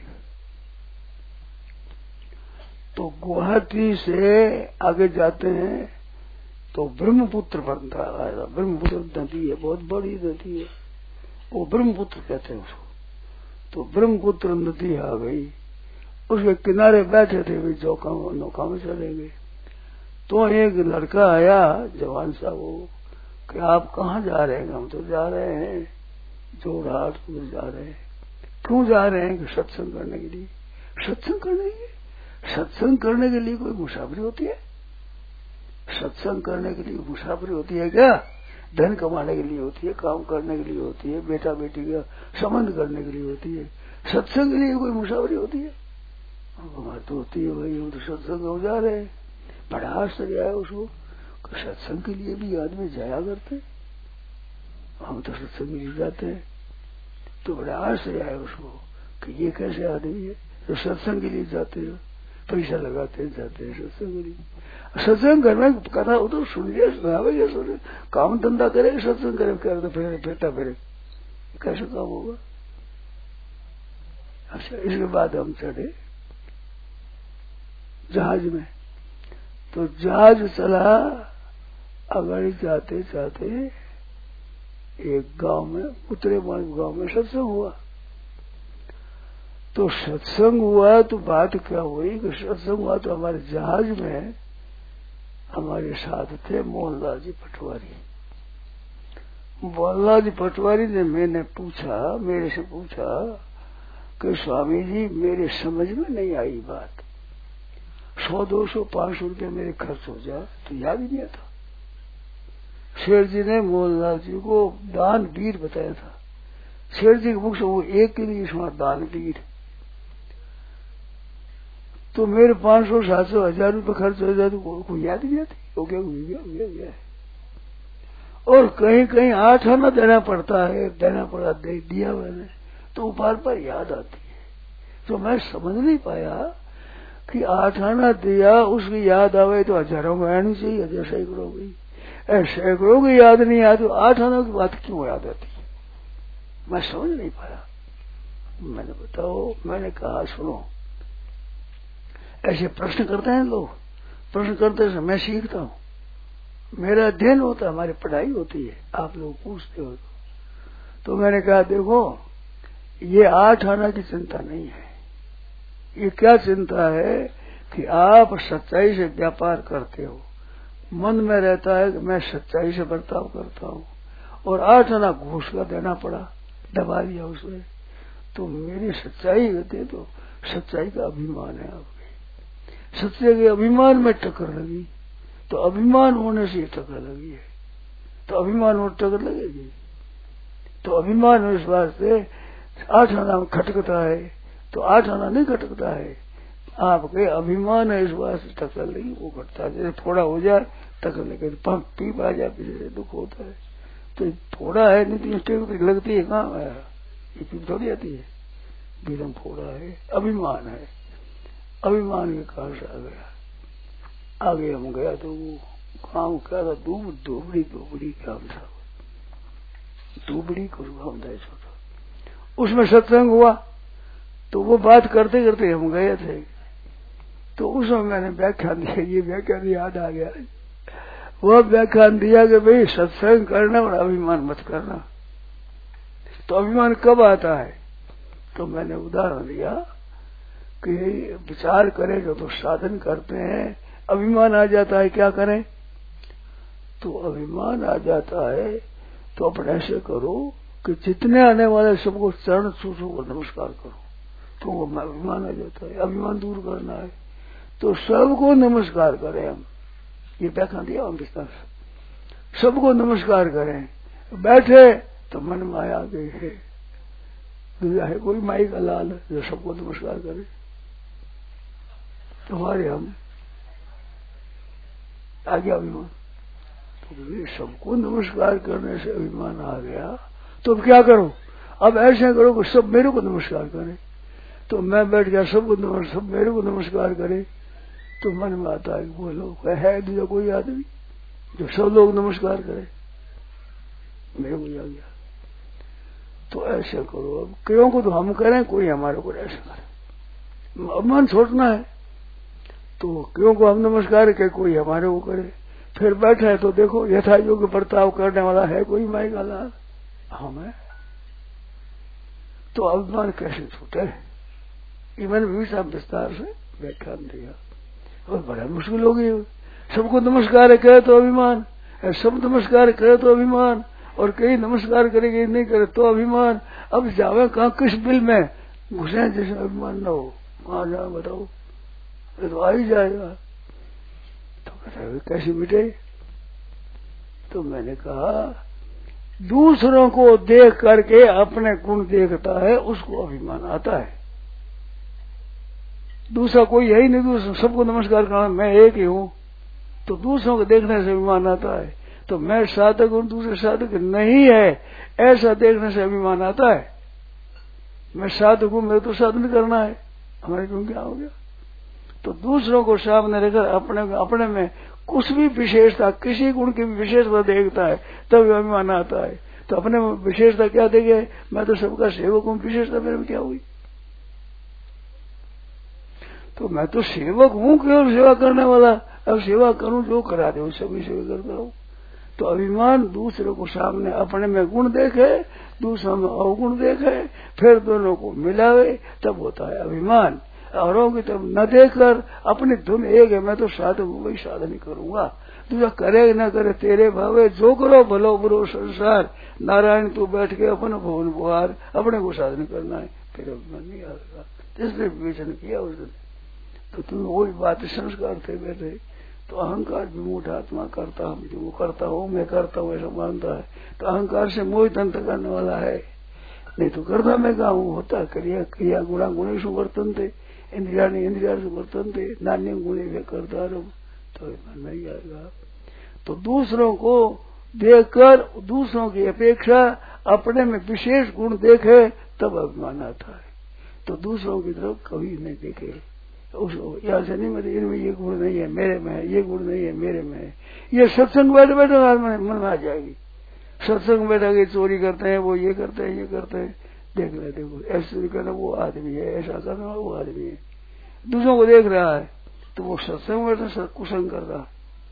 तो गुवाहाटी से आगे जाते हैं तो ब्रह्मपुत्र बनता आएगा। ब्रह्मपुत्र नदी है, बहुत बड़ी नदी है, वो ब्रह्मपुत्र कहते हैं उसको। तो ब्रह्मपुत्र नदी आ गई, उसके किनारे बैठे थे, वे चौका नौका में चले गए। तो एक लड़का आया, जवान सा, वो कि आप कहाँ जा रहे हैं? हम तो जा रहे हैं जोरहाट में जा रहे हैं। क्यों जा रहे हैं? कि सत्संग करने के लिए। सत्संग करने के लिए? सत्संग करने के लिए कोई मुसाफरी होती है? सत्संग करने के लिए मुसाफरी होती है क्या? धन कमाने के लिए होती है, काम करने के लिए होती है, बेटा बेटी का संबंध करने के लिए होती है। सत्संग के लिए कोई मुसाफरी होती है? हमारे तो होती है भाई, हम तो सत्संग हो जा रहे हैं। बड़ा आश्चर्य आया उसको, सत्संग के लिए भी आदमी जाया करते, हम तो सत्संग के लिए जाते हैं। तो बड़ा आश्चर्य आया उसको कि ये कैसे आदमी है जो तो सत्संग के लिए जाते हैं, पैसा लगाते हैं, जाते हैं सत्संग के लिए। सत्संग करना कथा हो तो सुनिए, सुनावे, सुनिए, काम धंधा करेगा, सत्संग करे, करते फिर फिरता फिरे, कैसे काम होगा? अच्छा, इसके बाद हम चढ़े जहाज में, तो जहाज चला, अगर जाते जाते एक गांव में उतरे, गांव में सत्संग हुआ। तो सत्संग हुआ तो बात क्या हुई कि सत्संग हुआ तो हमारे जहाज में हमारे साथ थे मोहनलाल जी पटवारी। मोहनलाल जी पटवारी ने मैंने पूछा मेरे से पूछा कि स्वामी जी मेरे समझ में नहीं आई बात, सौ दो सौ पांच सौ रुपये मेरे खर्च हो जाए, तो याद ही नहीं आता। शेर जी ने मोहनलाल जी को दान वीर बताया था। शेर जी के मुख से वो एक के लिए दान वीर, तो मेरे पांच सौ सात सौ हजार रुपये खर्च हो जाए तो को, को याद ही नहीं आती, हो गया हो गया हो गया हो गया। और कहीं कहीं आठ आना देना पड़ता है, देना पड़ा, दे दिया मैंने, तो बार बार याद आती है। तो मैं समझ नहीं पाया कि आठ आना दिया, उसकी याद आवे तो हजारों में आनी चाहिए, हजार सैकड़ों की, सैकड़ों की याद नहीं आती तो आठ आना की बात क्यों याद आती है? मैं समझ नहीं पाया। मैंने बताओ, मैंने कहा सुनो, ऐसे प्रश्न करते हैं लोग, प्रश्न करते हैं, मैं सीखता हूँ, मेरा अध्ययन होता है, हमारी पढ़ाई होती है, आप लोग पूछते हो। तो मैंने कहा देखो, ये आठ आना की चिंता नहीं है, ये क्या चिंता है कि आप सच्चाई से व्यापार करते हो, मन में रहता है कि मैं सच्चाई से बर्ताव करता हूँ, और आठ आना घूस का देना पड़ा, दबा दिया उसने, तो मेरी सच्चाई होती है, तो सच्चाई का अभिमान है आपके, सच्चाई के अभिमान में टक्कर लगी, तो अभिमान होने से टक्कर लगी है, तो अभिमान हो टक्कर लगेगी, तो अभिमान इस वास्ते आठ आना में खटकता है, तो आठ आना नहीं खटकता है, आपके अभिमान है इस वास्ते टक्कर लगी, वो घटता है। जैसे थोड़ा हो जाए टक्कर लगे, पंप पीप आ जाए, पीछे से दुख होता है, तो थोड़ा है नहीं तो लगती है, कहाँ है ये पीप थोड़ी आती है, बिलम फोड़ा है, अभिमान है, अभिमान के कारण से आ गया। आगे हम गया तो वो काम क्या था, दूब दुबड़ी दुबड़ी काम था, दुबड़ी को काम था छोटा, उसमें सत्संग हुआ। तो वो बात करते करते हम गए थे, तो उसमें मैंने व्याख्यान दिया, ये व्याख्यान याद आ गया, वह व्याख्यान दिया कि भाई सत्संग करना और अभिमान मत करना। तो अभिमान कब आता है? तो मैंने उदाहरण दिया कि विचार करें जो तो साधन करते हैं, अभिमान आ जाता है, क्या करें? तो अभिमान आ जाता है तो अपन ऐसे करो कि जितने आने वाले सबको चरण छू को नमस्कार करो, तो वो अभिमान आ जाता है। अभिमान दूर करना है तो सबको नमस्कार करें, हम ये व्याख्यान दिया हम विस्तार से, सबको नमस्कार करें। बैठे तो मन माया गई है, है कोई माई का लाल जो सबको नमस्कार करे, तुम्हारे हम आ गया अभिमान। तो सबको नमस्कार करने से अभिमान आ गया, तो अब क्या करो? अब ऐसे करो कि सब मेरे को नमस्कार करे। तो मैं बैठ गया, सबको नमस्कार, सब मेरे को नमस्कार करे। तो मन में आता है बोलो है दूसरा कोई आदमी जो सब लोग नमस्कार करे, मेरे को आ गया। तो ऐसे करो, अब क्यों को तो हम करें, कोई हमारे को ऐसा करे, अपमान छोड़ना है। तो क्यों को हम नमस्कार के, कोई हमारे को करे। फिर बैठे है तो देखो यथा योग्य बर्ताव करने वाला है कोई माई का लाल हमें, तो अभिमान कैसे छूटे। इवन भी सब विस्तार से व्याख्यान दिया और बड़ा मुश्किल हो गई। सबको नमस्कार करे तो अभिमान, सब नमस्कार करे तो अभिमान, और कई नमस्कार करेंगे नहीं करे तो अभिमान। अब जावे कहाँ, किस बिल में घुसे जैसे अभिमान न हो, कहाँ जाए बताओ, ये तो आ ही जाएगा। तो कहते कैसे मिटे। तो मैंने कहा दूसरों को देख करके अपने गुण देखता है उसको अभिमान आता है। दूसरा कोई है ही नहीं, दूसरा सबको नमस्कार करना, मैं एक ही हूं, तो दूसरों को देखने से अभिमान आता है। तो मैं साधक हूं, दूसरे साधक नहीं है, ऐसा देखने से अभिमान आता है। मैं साधक हूं, मेरे तो साधन करना है, हमारे क्यों क्या हो गया। तो दूसरों को सामने रखकर अपने अपने में कुछ भी विशेषता, किसी गुण की विशेषता देखता है तब अभिमान आता है। तो अपने में विशेषता क्या देखे, मैं तो सबका सेवक हूं, विशेषता मेरे में क्या हुई। तो मैं तो सेवक हूं, केवल सेवा करने वाला, अब सेवा करूं जो करा दे सभी सेवा करता हूं। तो अभिमान दूसरों को सामने अपने में गुण देखे, दूसरों में अवगुण देखे, फिर दोनों को मिलावे, तब होता है अभिमान। औरों की तब न देखकर अपनी धुन एक है, मैं तो साधक हूं, वही साधन ही करूंगा, दूसरा करे न करे तेरे भावे, जो करो भलो बुरो संसार, नारायण तू बैठ के अपन भवन बुहार, अपने को साधन करना है, फिर अभिमान नहीं आएगा। इसलिए विवेचन किया उसने। तो तुम वही बात संस्कार थे बैठे, तो अहंकार भी मूढ़ आत्मा करता हम जो वो करता हूँ, मैं करता हूँ ऐसा मानता है, तो अहंकार से मोहित अंत करने वाला है। नहीं तो करता मैं कहा हूँ, होता क्रिया क्रिया गुणा गुणे से वर्तन थे, इंद्रिया ने इंद्रिया से वर्तन थे, नान्य गुणे वे करता रहो, तो नहीं आएगा। तो दूसरों को देखकर दूसरों की अपेक्षा अपने में विशेष गुण देखे तब अभिमान आता है। तो दूसरों की तरफ कभी नहीं देखे, उसको यहाँ से नहीं मतलब इनमें ये गुण नहीं है मेरे में है, ये गुण नहीं है मेरे में है। ये सत्संग बैठे बैठे मन में आ जाएगी। सत्संग बैठा के चोरी करते हैं, वो ये करते हैं, ये करते हैं, देख रहे देखो ऐसे करना वो आदमी है, ऐसा करना वो आदमी है। दूसरों को देख रहा है तो वो सत्संग बैठा कुसंग कर रहा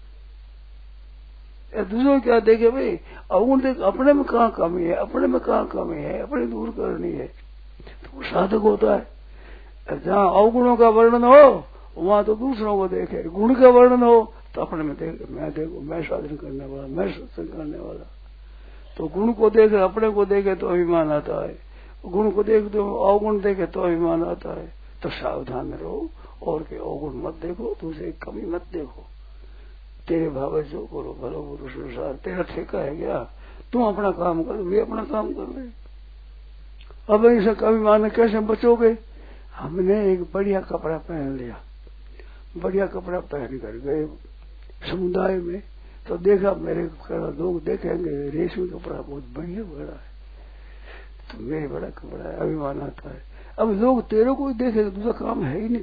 है। दूसरों क्या देखे भाई, अवगुण देख, अपने में कहाँ कमी है, अपने में कहाँ कमी है, अपने दूर करनी है, तो वो साधक होता है। जहाँ अवगुणों का वर्णन हो वहां तो दूसरों को देखे, गुण का वर्णन हो तो अपने में देखे, मैं देखो मैं साधन करने वाला, मैं सत्संग करने वाला। तो गुण को देखे, अपने को देखे तो अभिमान आता है, गुण को देखे तो अवगुण देखे तो अभिमान आता है। तो सावधान रहो, और के अवगुण मत देखो, दूसरे कमी मत देखो। तेरे भाव जो करो भलो बुरो संसार, तेरा ठेका है क्या, तुम अपना काम करो, वे अपना काम कर रहे। अब इसे अभिमान कैसे बचोगे। हमने एक बढ़िया कपड़ा पहन लिया, बढ़िया कपड़ा पहन कर गए समुदाय में, तो देखा मेरे लोग देखेंगे रेशमी कपड़ा बहुत बढ़िया बड़ा है, तो मेरे बड़ा कपड़ा है, अभिमान आता है। अब लोग तेरे को देखेंगे, दूसरा काम है ही नहीं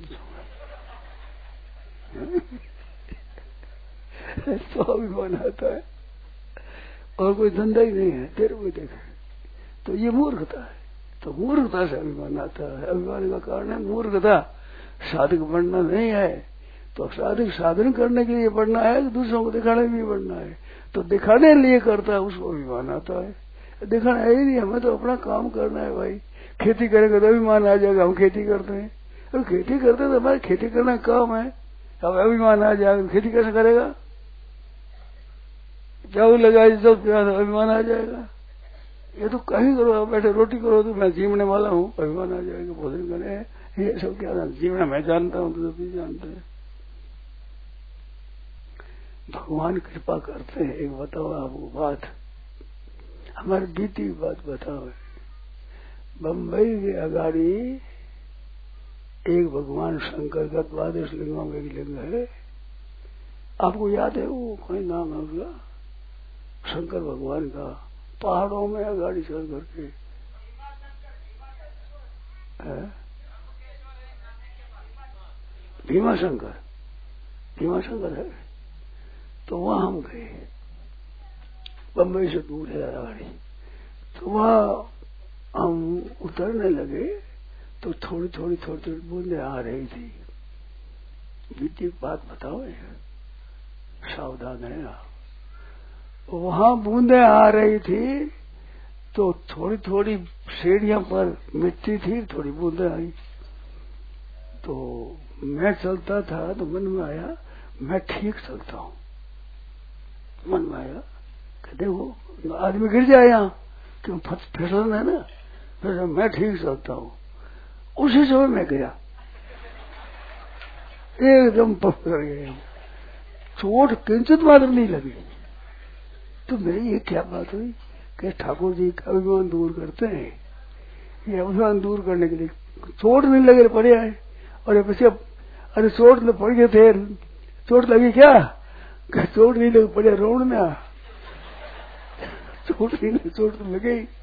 तो अभिमान आता है, और कोई धंधा ही नहीं है, तेरे को देखे, तो ये मूर्खता है। तो मूर्खता से अभिमान आता है, अभिमान का कारण है मूर्खता। साधक बनना नहीं है, तो साधक साधन करने के लिए बढ़ना है, दूसरों को दिखाने के लिए बढ़ना है। तो दिखाने लिए करता है उसको अभिमान आता है, दिखाना है ही नहीं, हमें तो अपना काम करना है भाई। खेती करेंगे तो अभिमान आ जाएगा, हम खेती करते हैं, और खेती करते तो हमारे खेती करना काम है, अब अभिमान आ जाएगा, खेती कैसे करेगा, चावल लगाए सब अभिमान आ जाएगा। ये तो कहीं करो, बैठे रोटी करो तो मैं जीवने वाला हूँ, अभिमान आ जाएगा, भोजन करे, ये सब क्या जीवना मैं जानता हूँ तो भी जानते हैं। भगवान कृपा करते हैं। एक बताओ आपको बात, हमारी बीती बात बताओ। बम्बई के अगाड़ी एक भगवान शंकर का द्वादश लिंगों में एक लिंग है, आपको याद है वो कोई नाम है उसका, शंकर भगवान का, पहाड़ों में अगाड़ी चढ़ करके भीमा शंकर, भीमा शंकर है। तो वहां हम गए, बम्बई से दूर है गाड़ी। तो वहां हम उतरने लगे तो थोड़ी थोड़ी थोड़ी थोड़ी बूंदे आ रही थी। बीती बात बताओ, सावधान है आप। वहां बूंदे आ रही थी तो थोड़ी थोड़ी सीढ़ियों पर मिट्टी थी, थोड़ी बूंदे आई। तो मैं चलता था तो मन में आया मैं ठीक चलता हूँ। मन में आया कि देखो आदमी गिर जाए यहाँ, क्यों फिसलन है ना, फिर मैं ठीक चलता हूँ। उसी समय मैं गया, एकदम पकड़ गया, चोट किंचित मात्र नहीं लगी। तो मेरी ये क्या बात हुई कि ठाकुर जी का अभिमान दूर करते हैं, ये अभिमान दूर करने के लिए चोट नहीं लगे पड़े आए। और पीछे अरे चोट तो पड़ गए थे, चोट लगी क्या, चोट नहीं लगी पड़े रोड में, चोट नहीं लगी, चोट तो लगे ही,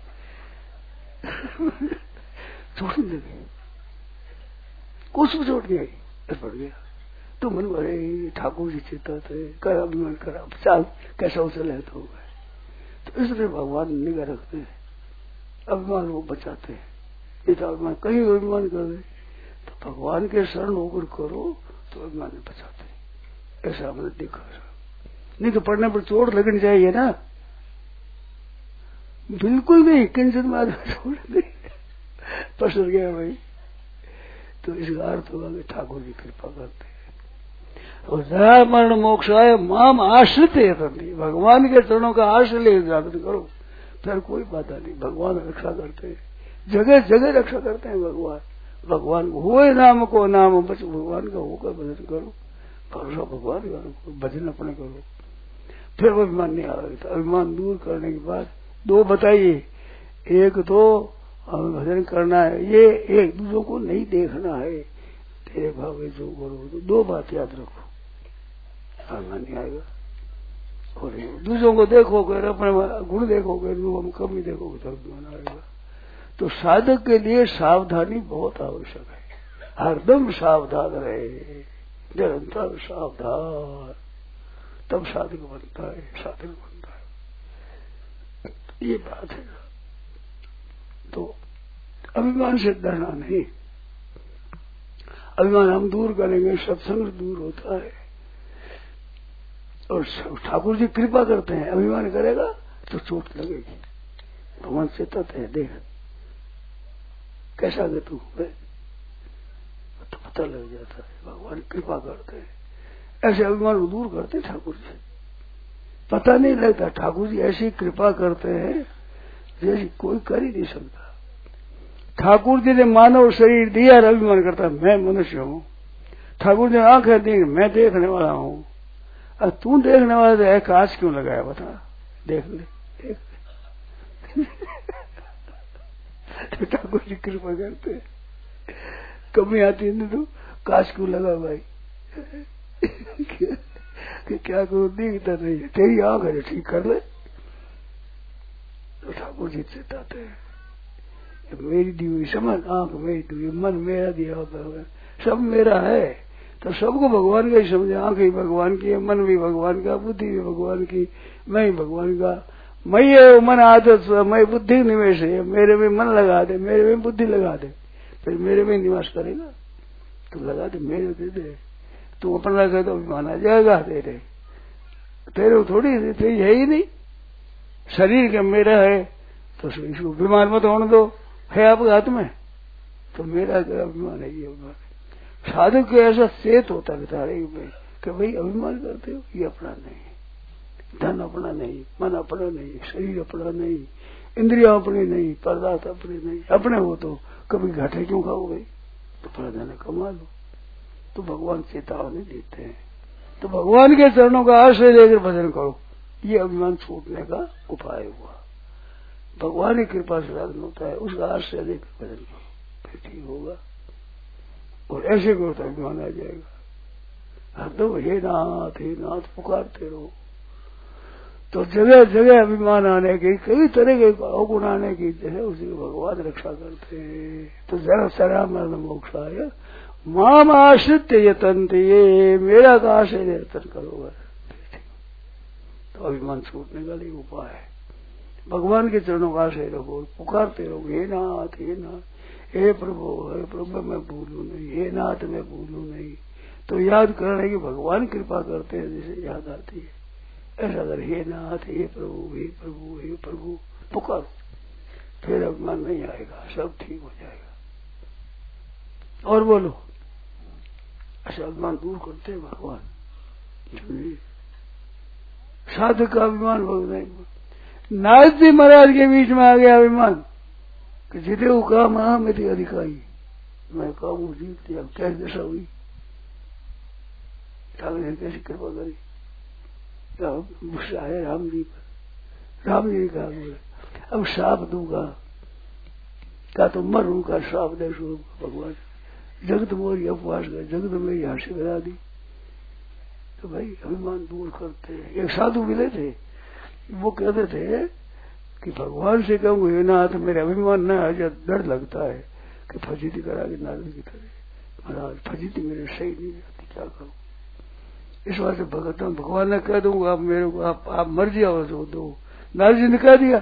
चोट नहीं लगी, कुछ भी चोट नहीं आई, पड़ गया। तो मन भरे ठाकुर जी चिंता थे, कर अभिमान करा, चाल कैसा उछले तो गए। तो इसलिए भगवान निगाह रखते हैं, अभिमान वो बचाते हैं। ये तो अभिमान कहीं अभिमान कर दे तो भगवान के शरण होकर करो तो अभिमान बचाते हैं। ऐसा हमने देखा, नहीं तो पढ़ने पर चोट लगनी चाहिए ना, बिल्कुल नहीं, किंचन में आदमी चोट नहीं पसर गया भाई। तो इस अर्थ होगा कि ठाकुर जी कृपा करते हैं। और जरा मरण मोक्षाय माम आश्रित है, भगवान के चरणों का आश्रय ले जाकर करो, फिर कोई बाधा नहीं। भगवान रक्षा करते हैं, जगह जगह रक्षा करते हैं भगवान। भगवान हुए नाम को नाम बच, भगवान का होकर भजन करो, भरोसा भगवान करो, भजन अपने करो, फिर वो अभिमान नहीं आएगा। तो अभिमान दूर करने के बाद दो बताइए, एक तो हमें भजन करना है, ये एक दूसरों को नहीं देखना है, तेरे भावे जो करो। तो दो बात याद रखो, अभिमान नहीं आएगा। और दूसरों को देखोगे, अपने गुण देखोगे, हम कमी देखोगे तो अभिमान आएगा। तो साधक के लिए सावधानी बहुत आवश्यक है, हरदम सावधान रहे, निरंतर सावधान, तब साधक बनता है, साधक बनता है। ये बात है। तो अभिमान से डरना नहीं, अभिमान हम दूर करेंगे, सत्संग दूर होता है। और ठाकुर जी कृपा करते हैं, अभिमान करेगा तो चोट लगेगी। भगवान चेताते हैं, देख कैसा गे तू, तो पता लग जाता है। भगवान कृपा करते हैं, ऐसे अभिमान दूर करते हैं ठाकुर जी, पता नहीं लगता। ठाकुर जी ऐसी कृपा करते हैं जैसी कोई कर ही नहीं सकता। ठाकुर जी ने मानव शरीर दिया और अभिमान करता है मैं मनुष्य हूँ। ठाकुर जी ने आंखें दी मैं देखने वाला हूँ। अब तू देखने वाला तो है, कांच क्यों लगाया बता, देख ले, देख ले। तो ठाकुर जी कृपा करते, कमी आती है तो कांच क्यों लगा भाई, कि क्या करो, दिखता नहीं, तेरी आंख है ठीक कर ले। तो ठाकुर जी चेताते हैं, मेरी दी हुई समझ, आंख मेरी दी हुई, मन मेरा दिया होता, सब मेरा है। तो सबको भगवान का ही समझे, आंख ही भगवान की है, मन भी भगवान का, बुद्धि भी भगवान की, मैं ही भगवान का। मैं ये मन आदत, मैं बुद्धि निवेश है, मेरे में मन लगा दे, मेरे में बुद्धि लगा दे, फिर मेरे में निवास करेगा। तू लगा दे, मेरे दे दे, तू अपना लगा तो अभिमान आ जाएगा तेरे, तेरे थोड़ी तेरी है ही नहीं। शरीर का मेरा है तो इसको बीमार मत होने दो, है आपके हाथ में, तो मेरा अभिमान है, ये अभिमान। साधक को ऐसा चेत होता है में कि भाई अभिमान करते हो, ये अपना नहीं, धन अपना नहीं, मन अपना नहीं, शरीर अपना नहीं, इंद्रिया अपनी नहीं, पदार्थ अपने नहीं, अपने हो तो कभी घाटे क्यों खाओ भाई, तो थोड़ा धन कमा लो। तो भगवान चेतावनी देते हैं। तो भगवान के चरणों का आश्रय लेकर भजन करो, ये अभिमान छूटने का उपाय हुआ। भगवान की कृपा से साधन होता है, उसका आश्रय लेकर भजन करो, फिर ठीक होगा। और ऐसे करो तो अभिमान आ जाएगा। हरदम हे नाथ हे नाथ पुकारते रहो, तो जगह जगह अभिमान आने की, कई तरह के अवगुण आने की है, उसी भगवान रक्षा करते हैं। तो जरा सरा मरण मोक्षाय माम आश्रित यतन्त, ये मेरा का आश्रय यतन करो। तो अभिमान छूटने का ही उपाय है, भगवान के चरणों का आश्रय रखो, पुकारते रहो, हे नाथ हे नाथ, हे प्रभु हे प्रभु मैं भूलू नहीं, हे नाथ मैं भूलू नहीं। तो याद करने की भगवान कृपा करते हैं, जैसे याद आती है ऐसा अगर हे नाथ हे प्रभु हे प्रभु हे प्रभु पुकारो, फिर अभिमान नहीं आएगा, सब ठीक हो जाएगा। और बोलो, ऐसा अभिमान दूर करते हैं भगवान। साधक का अभिमान भगवान, नारद जी महाराज के बीच में आ गया अभिमान कि जिते वो काम आ मेरी अधिकारी, मैं काम जीत लिया, कैसे दशा हुई, ठाकुर ने कैसी कृपा करी, गुस्सा है राम जी पर। राम जी ने कहा अब श्राप दूंगा, का तो मरू का श्राप दे सो भगवान, जगत मोरी उपवास कर, जगत मेरी हंसी बना दी। तो भाई अभिमान दूर करते हैं। एक साधु मिले थे, वो कहते थे कि भगवान से कहूँ हे नाथ मेरे अभिमान न आ जाए, डर लगता है कि फजीती करा के नारद की तरह, महाराज फजीती मेरे सही नहीं जाती, क्या करूँ। इस बात से भगत भगवान ने कह दूंगा आप मेरे को, आप आप मर जाओ तो दो। नारद जी ने कह दिया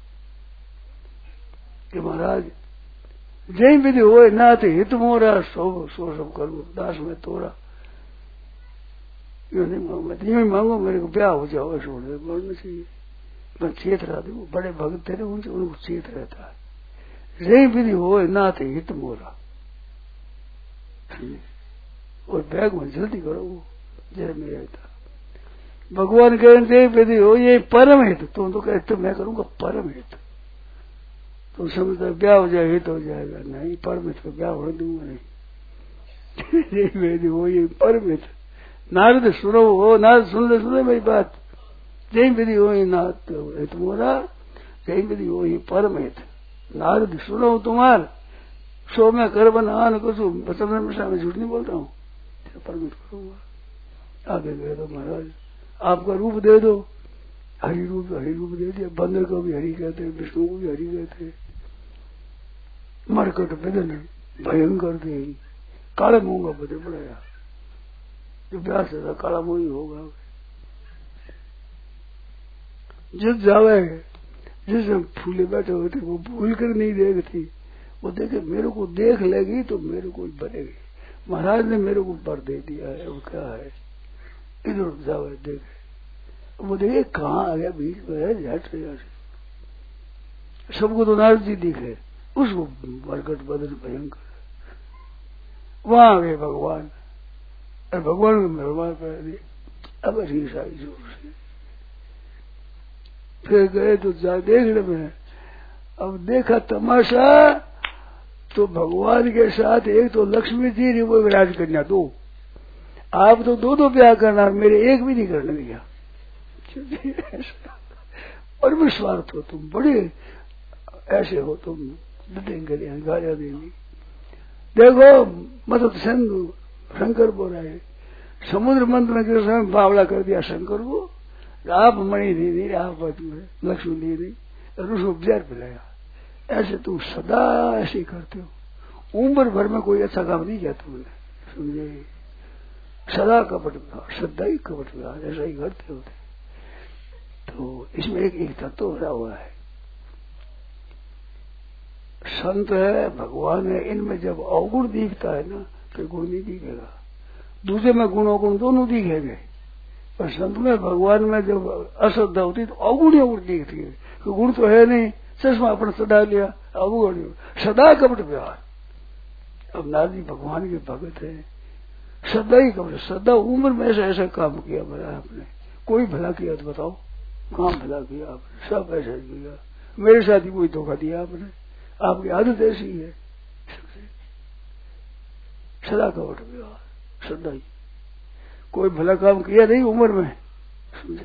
कि महाराज जय विधि हो नाथ हित मोरा, सो सो सब करूँ दास में तोरा, यो नहीं मांगू, मैं यूं ही मांगू मेरे को ब्याह हो जाओ, ऐसा बोलना चाहिए। मैं चेत रहा था, बड़े भक्त थे उनसे, उनको चेत रहता है। जय विधि हो नाथ हित मोरा, और बैग में जल्दी करो, जय मेरा था। भगवान कहते विधि हो ये परम हित, तुम तो कहते मैं करूंगा परम हित, तुम समझते ब्याह हो जाए हित हो जाएगा, नहीं परम हित को ब्याह होने दूंगा नहीं। जय विधि हो ये परम हित, नारद सुनो हो, नारद सुन ले सुने मेरी बात, जय विधि हो ये नाथ हित मोरा, जय विधि हो ये परम हित, नारद सुनो तुम्हार, सो मैं कर बना न कुछ वचन में झूठ नहीं बोलता हूँ, परम हित करूंगा। आगे गए तो महाराज आपका रूप दे दो, हरि रूप हरि रूप दे दिया, बंदर को भी हरि कहते, विष्णु को भी हरि कहते, मरकट बदन भयंकर थे, काले मुंह का बदे पड़ाया, जो व्यास था काला मुंह ही होगा। जिस जावे जिसमें फूले बैठे होते वो भूल कर नहीं देखती, वो देखे मेरे को देख लेगी तो मेरे को बनेगी, महाराज ने मेरे को बर दे दिया है, वो क्या है इधर जावे देखे, वो देखे कहाँ आ गया बीच में है, झट से सबको तो नारद जी दिखे, उसको मरकट बदन भयंकर, वहां आ गए भगवान, और भगवान को मेहरबान कर दिए। अब रीस आई जोर से, फिर गए तो जा देखने में, अब देखा तमाशा, तो भगवान के साथ एक तो लक्ष्मी जी ने वो विराज करना, दो आप तो दो दो ब्याह करना, मेरे एक भी नहीं करने दिया। और भी स्वार्थ हो तुम, बड़े ऐसे हो तुम, देंगे गालियां देंगी। देखो मतलब सिंधु शंकर बोल रहे, समुद्र मंथन के समय बावला कर दिया शंकर को, आप मणि दी नहीं, आप लक्ष्मी दी नहीं, और उसको जहर पिलाया। ऐसे तुम सदा ऐसे करते हो, उम्र भर में कोई अच्छा काम नहीं किया तुमने, समझे, सदा कपट विहार, सदा ही कपट विहार, ऐसा ही करते होते। तो इसमें एक एक तत्व भरा हुआ है, संत है भगवान है, इनमें जब अवगुण दिखता है ना फिर गुण नहीं दिखेगा, दूसरे में गुण अवगुण दोनों दिखेंगे, पर संत में भगवान में जब अश्रद्धा होती तो अवगुण ही अवगुण दिखती है, तो गुण तो है नहीं, चश्मा अपना चढ़ा लिया, अवगुण सदा कपट व्यवहार। अब नारद जी भगवान के भगत है, सदा ही कपट, सदा उम्र में ऐसा ऐसा काम किया मेरा आपने, कोई भला किया तो बताओ, काम भला किया आपने, सब ऐसा किया, मेरे साथ ही कोई धोखा दिया आपने, आपकी आदत ऐसी है, सदा कपट व्यवहार, सदा ही कोई भला काम किया नहीं उम्र में, समझा।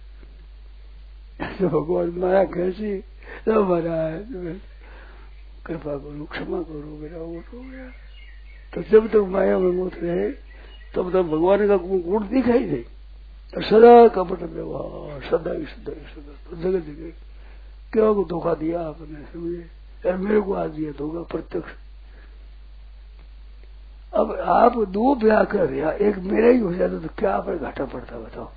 तो भगवान माया कैसी, तो महाराज कृपा करो, क्षमा करो, मेरा वो हो गया। तो जब तक माया में मोत रहे तब तक भगवान का गुण दिखाई दे, सदा कपट व्यवहार, सदा ही सदा ही सदा, तो जगह जगह क्या को धोखा दिया आपने, समझे? यार मेरे को आज दिया धोखा प्रत्यक्ष। अब आप दो ब्याह कर दिया, एक मेरा ही हो जाता तो क्या पर घाटा पड़ता बताओ?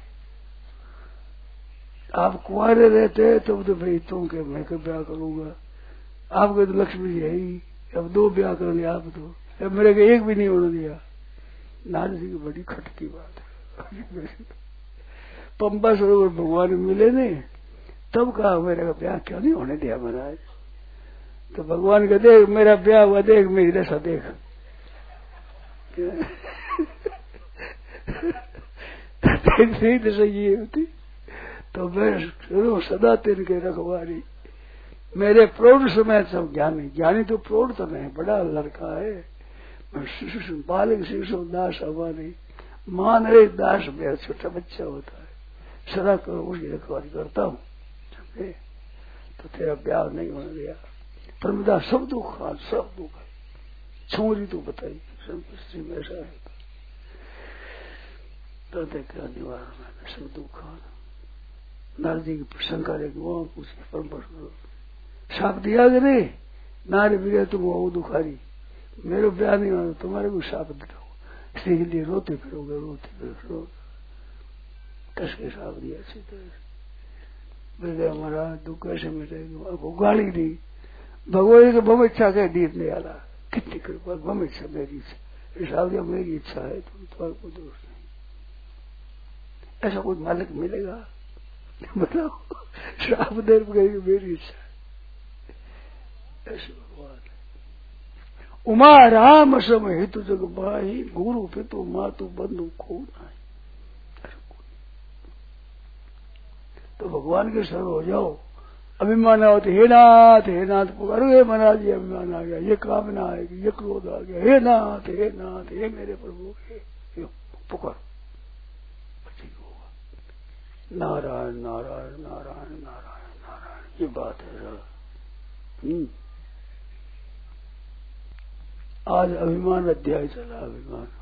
आप कुंवारे रहते तब तो भाई तुम के मैं क्यों ब्याह करूंगा, आपके तो लक्ष्मी जी है ही, अब दो ब्याह कर लिया आप तो, अब मेरे को एक भी नहीं होने दिया। नारद जी की बड़ी खटकी बात है। पंपा सरोवर भगवान मिले नहीं तब कहा मेरे का ब्याह क्यों नहीं होने दिया महाराज? तो भगवान का देख मेरा ब्याह हुआ, देख मेरी दशा देख। सही दशा ये होती तो मैं सदा तेरे के रखवारी, मेरे प्रौढ़ समय सब ज्ञानी, ज्ञानी तो प्रौढ़ तो नहीं, बड़ा लड़का है, मैं शिशु बालक शिशु दास हवा नहीं, मान रे दास मेरा छोटा बच्चा होता है, सदा करो उसकी रखवारी करता हूँ, समझे? तो तेरा ब्याह नहीं होने दिया। परमदा सब दुख खान, सब दुख है, छोरी तो बताई सब स्त्री में ऐसा है तो क्या निवारण है, सब दुख खान। नारद जी की शंका रहेगी वहां पूछे परम साप दिया कि नहीं, नारे बिगड़े तुम वो दुखारी, मेरे ब्याह नहीं होना तुम्हारे को साप दिखाओ, इसके लिए रोते फिरोगे, रोते फिरोगे, कस के साप दिया सीधे बेटे हमारा दुख कैसे मिटेगा? अब गाली दी भगवान के बम इच्छा कह दी नहीं आला, कितनी कृपा, बम इच्छा मेरी इच्छा, साहब जब मेरी इच्छा है तो तुम्हारे को दोष नहीं। ऐसा कोई मालिक मिलेगा बताओ? श्राप देर गई मेरी इच्छा, ऐसे भगवान है। उमा राम सम हितु जग बाही, गुरु पितु मातु बंधु को नहीं। तो भगवान के शरण हो जाओ, अभिमान आओ तो हे नाथ हे नाथ पुकारो, हे महाराज ये अभिमान आ गया, ये कामना आएगी, ये क्रोध आ गया, हे नाथ हे नाथ हे मेरे प्रभु, हे पुकारो, ठीक होगा। नारायण नारायण नारायण नारायण नारायण, ये बात है सर। आज अभिमान अध्याय चला, अभिमान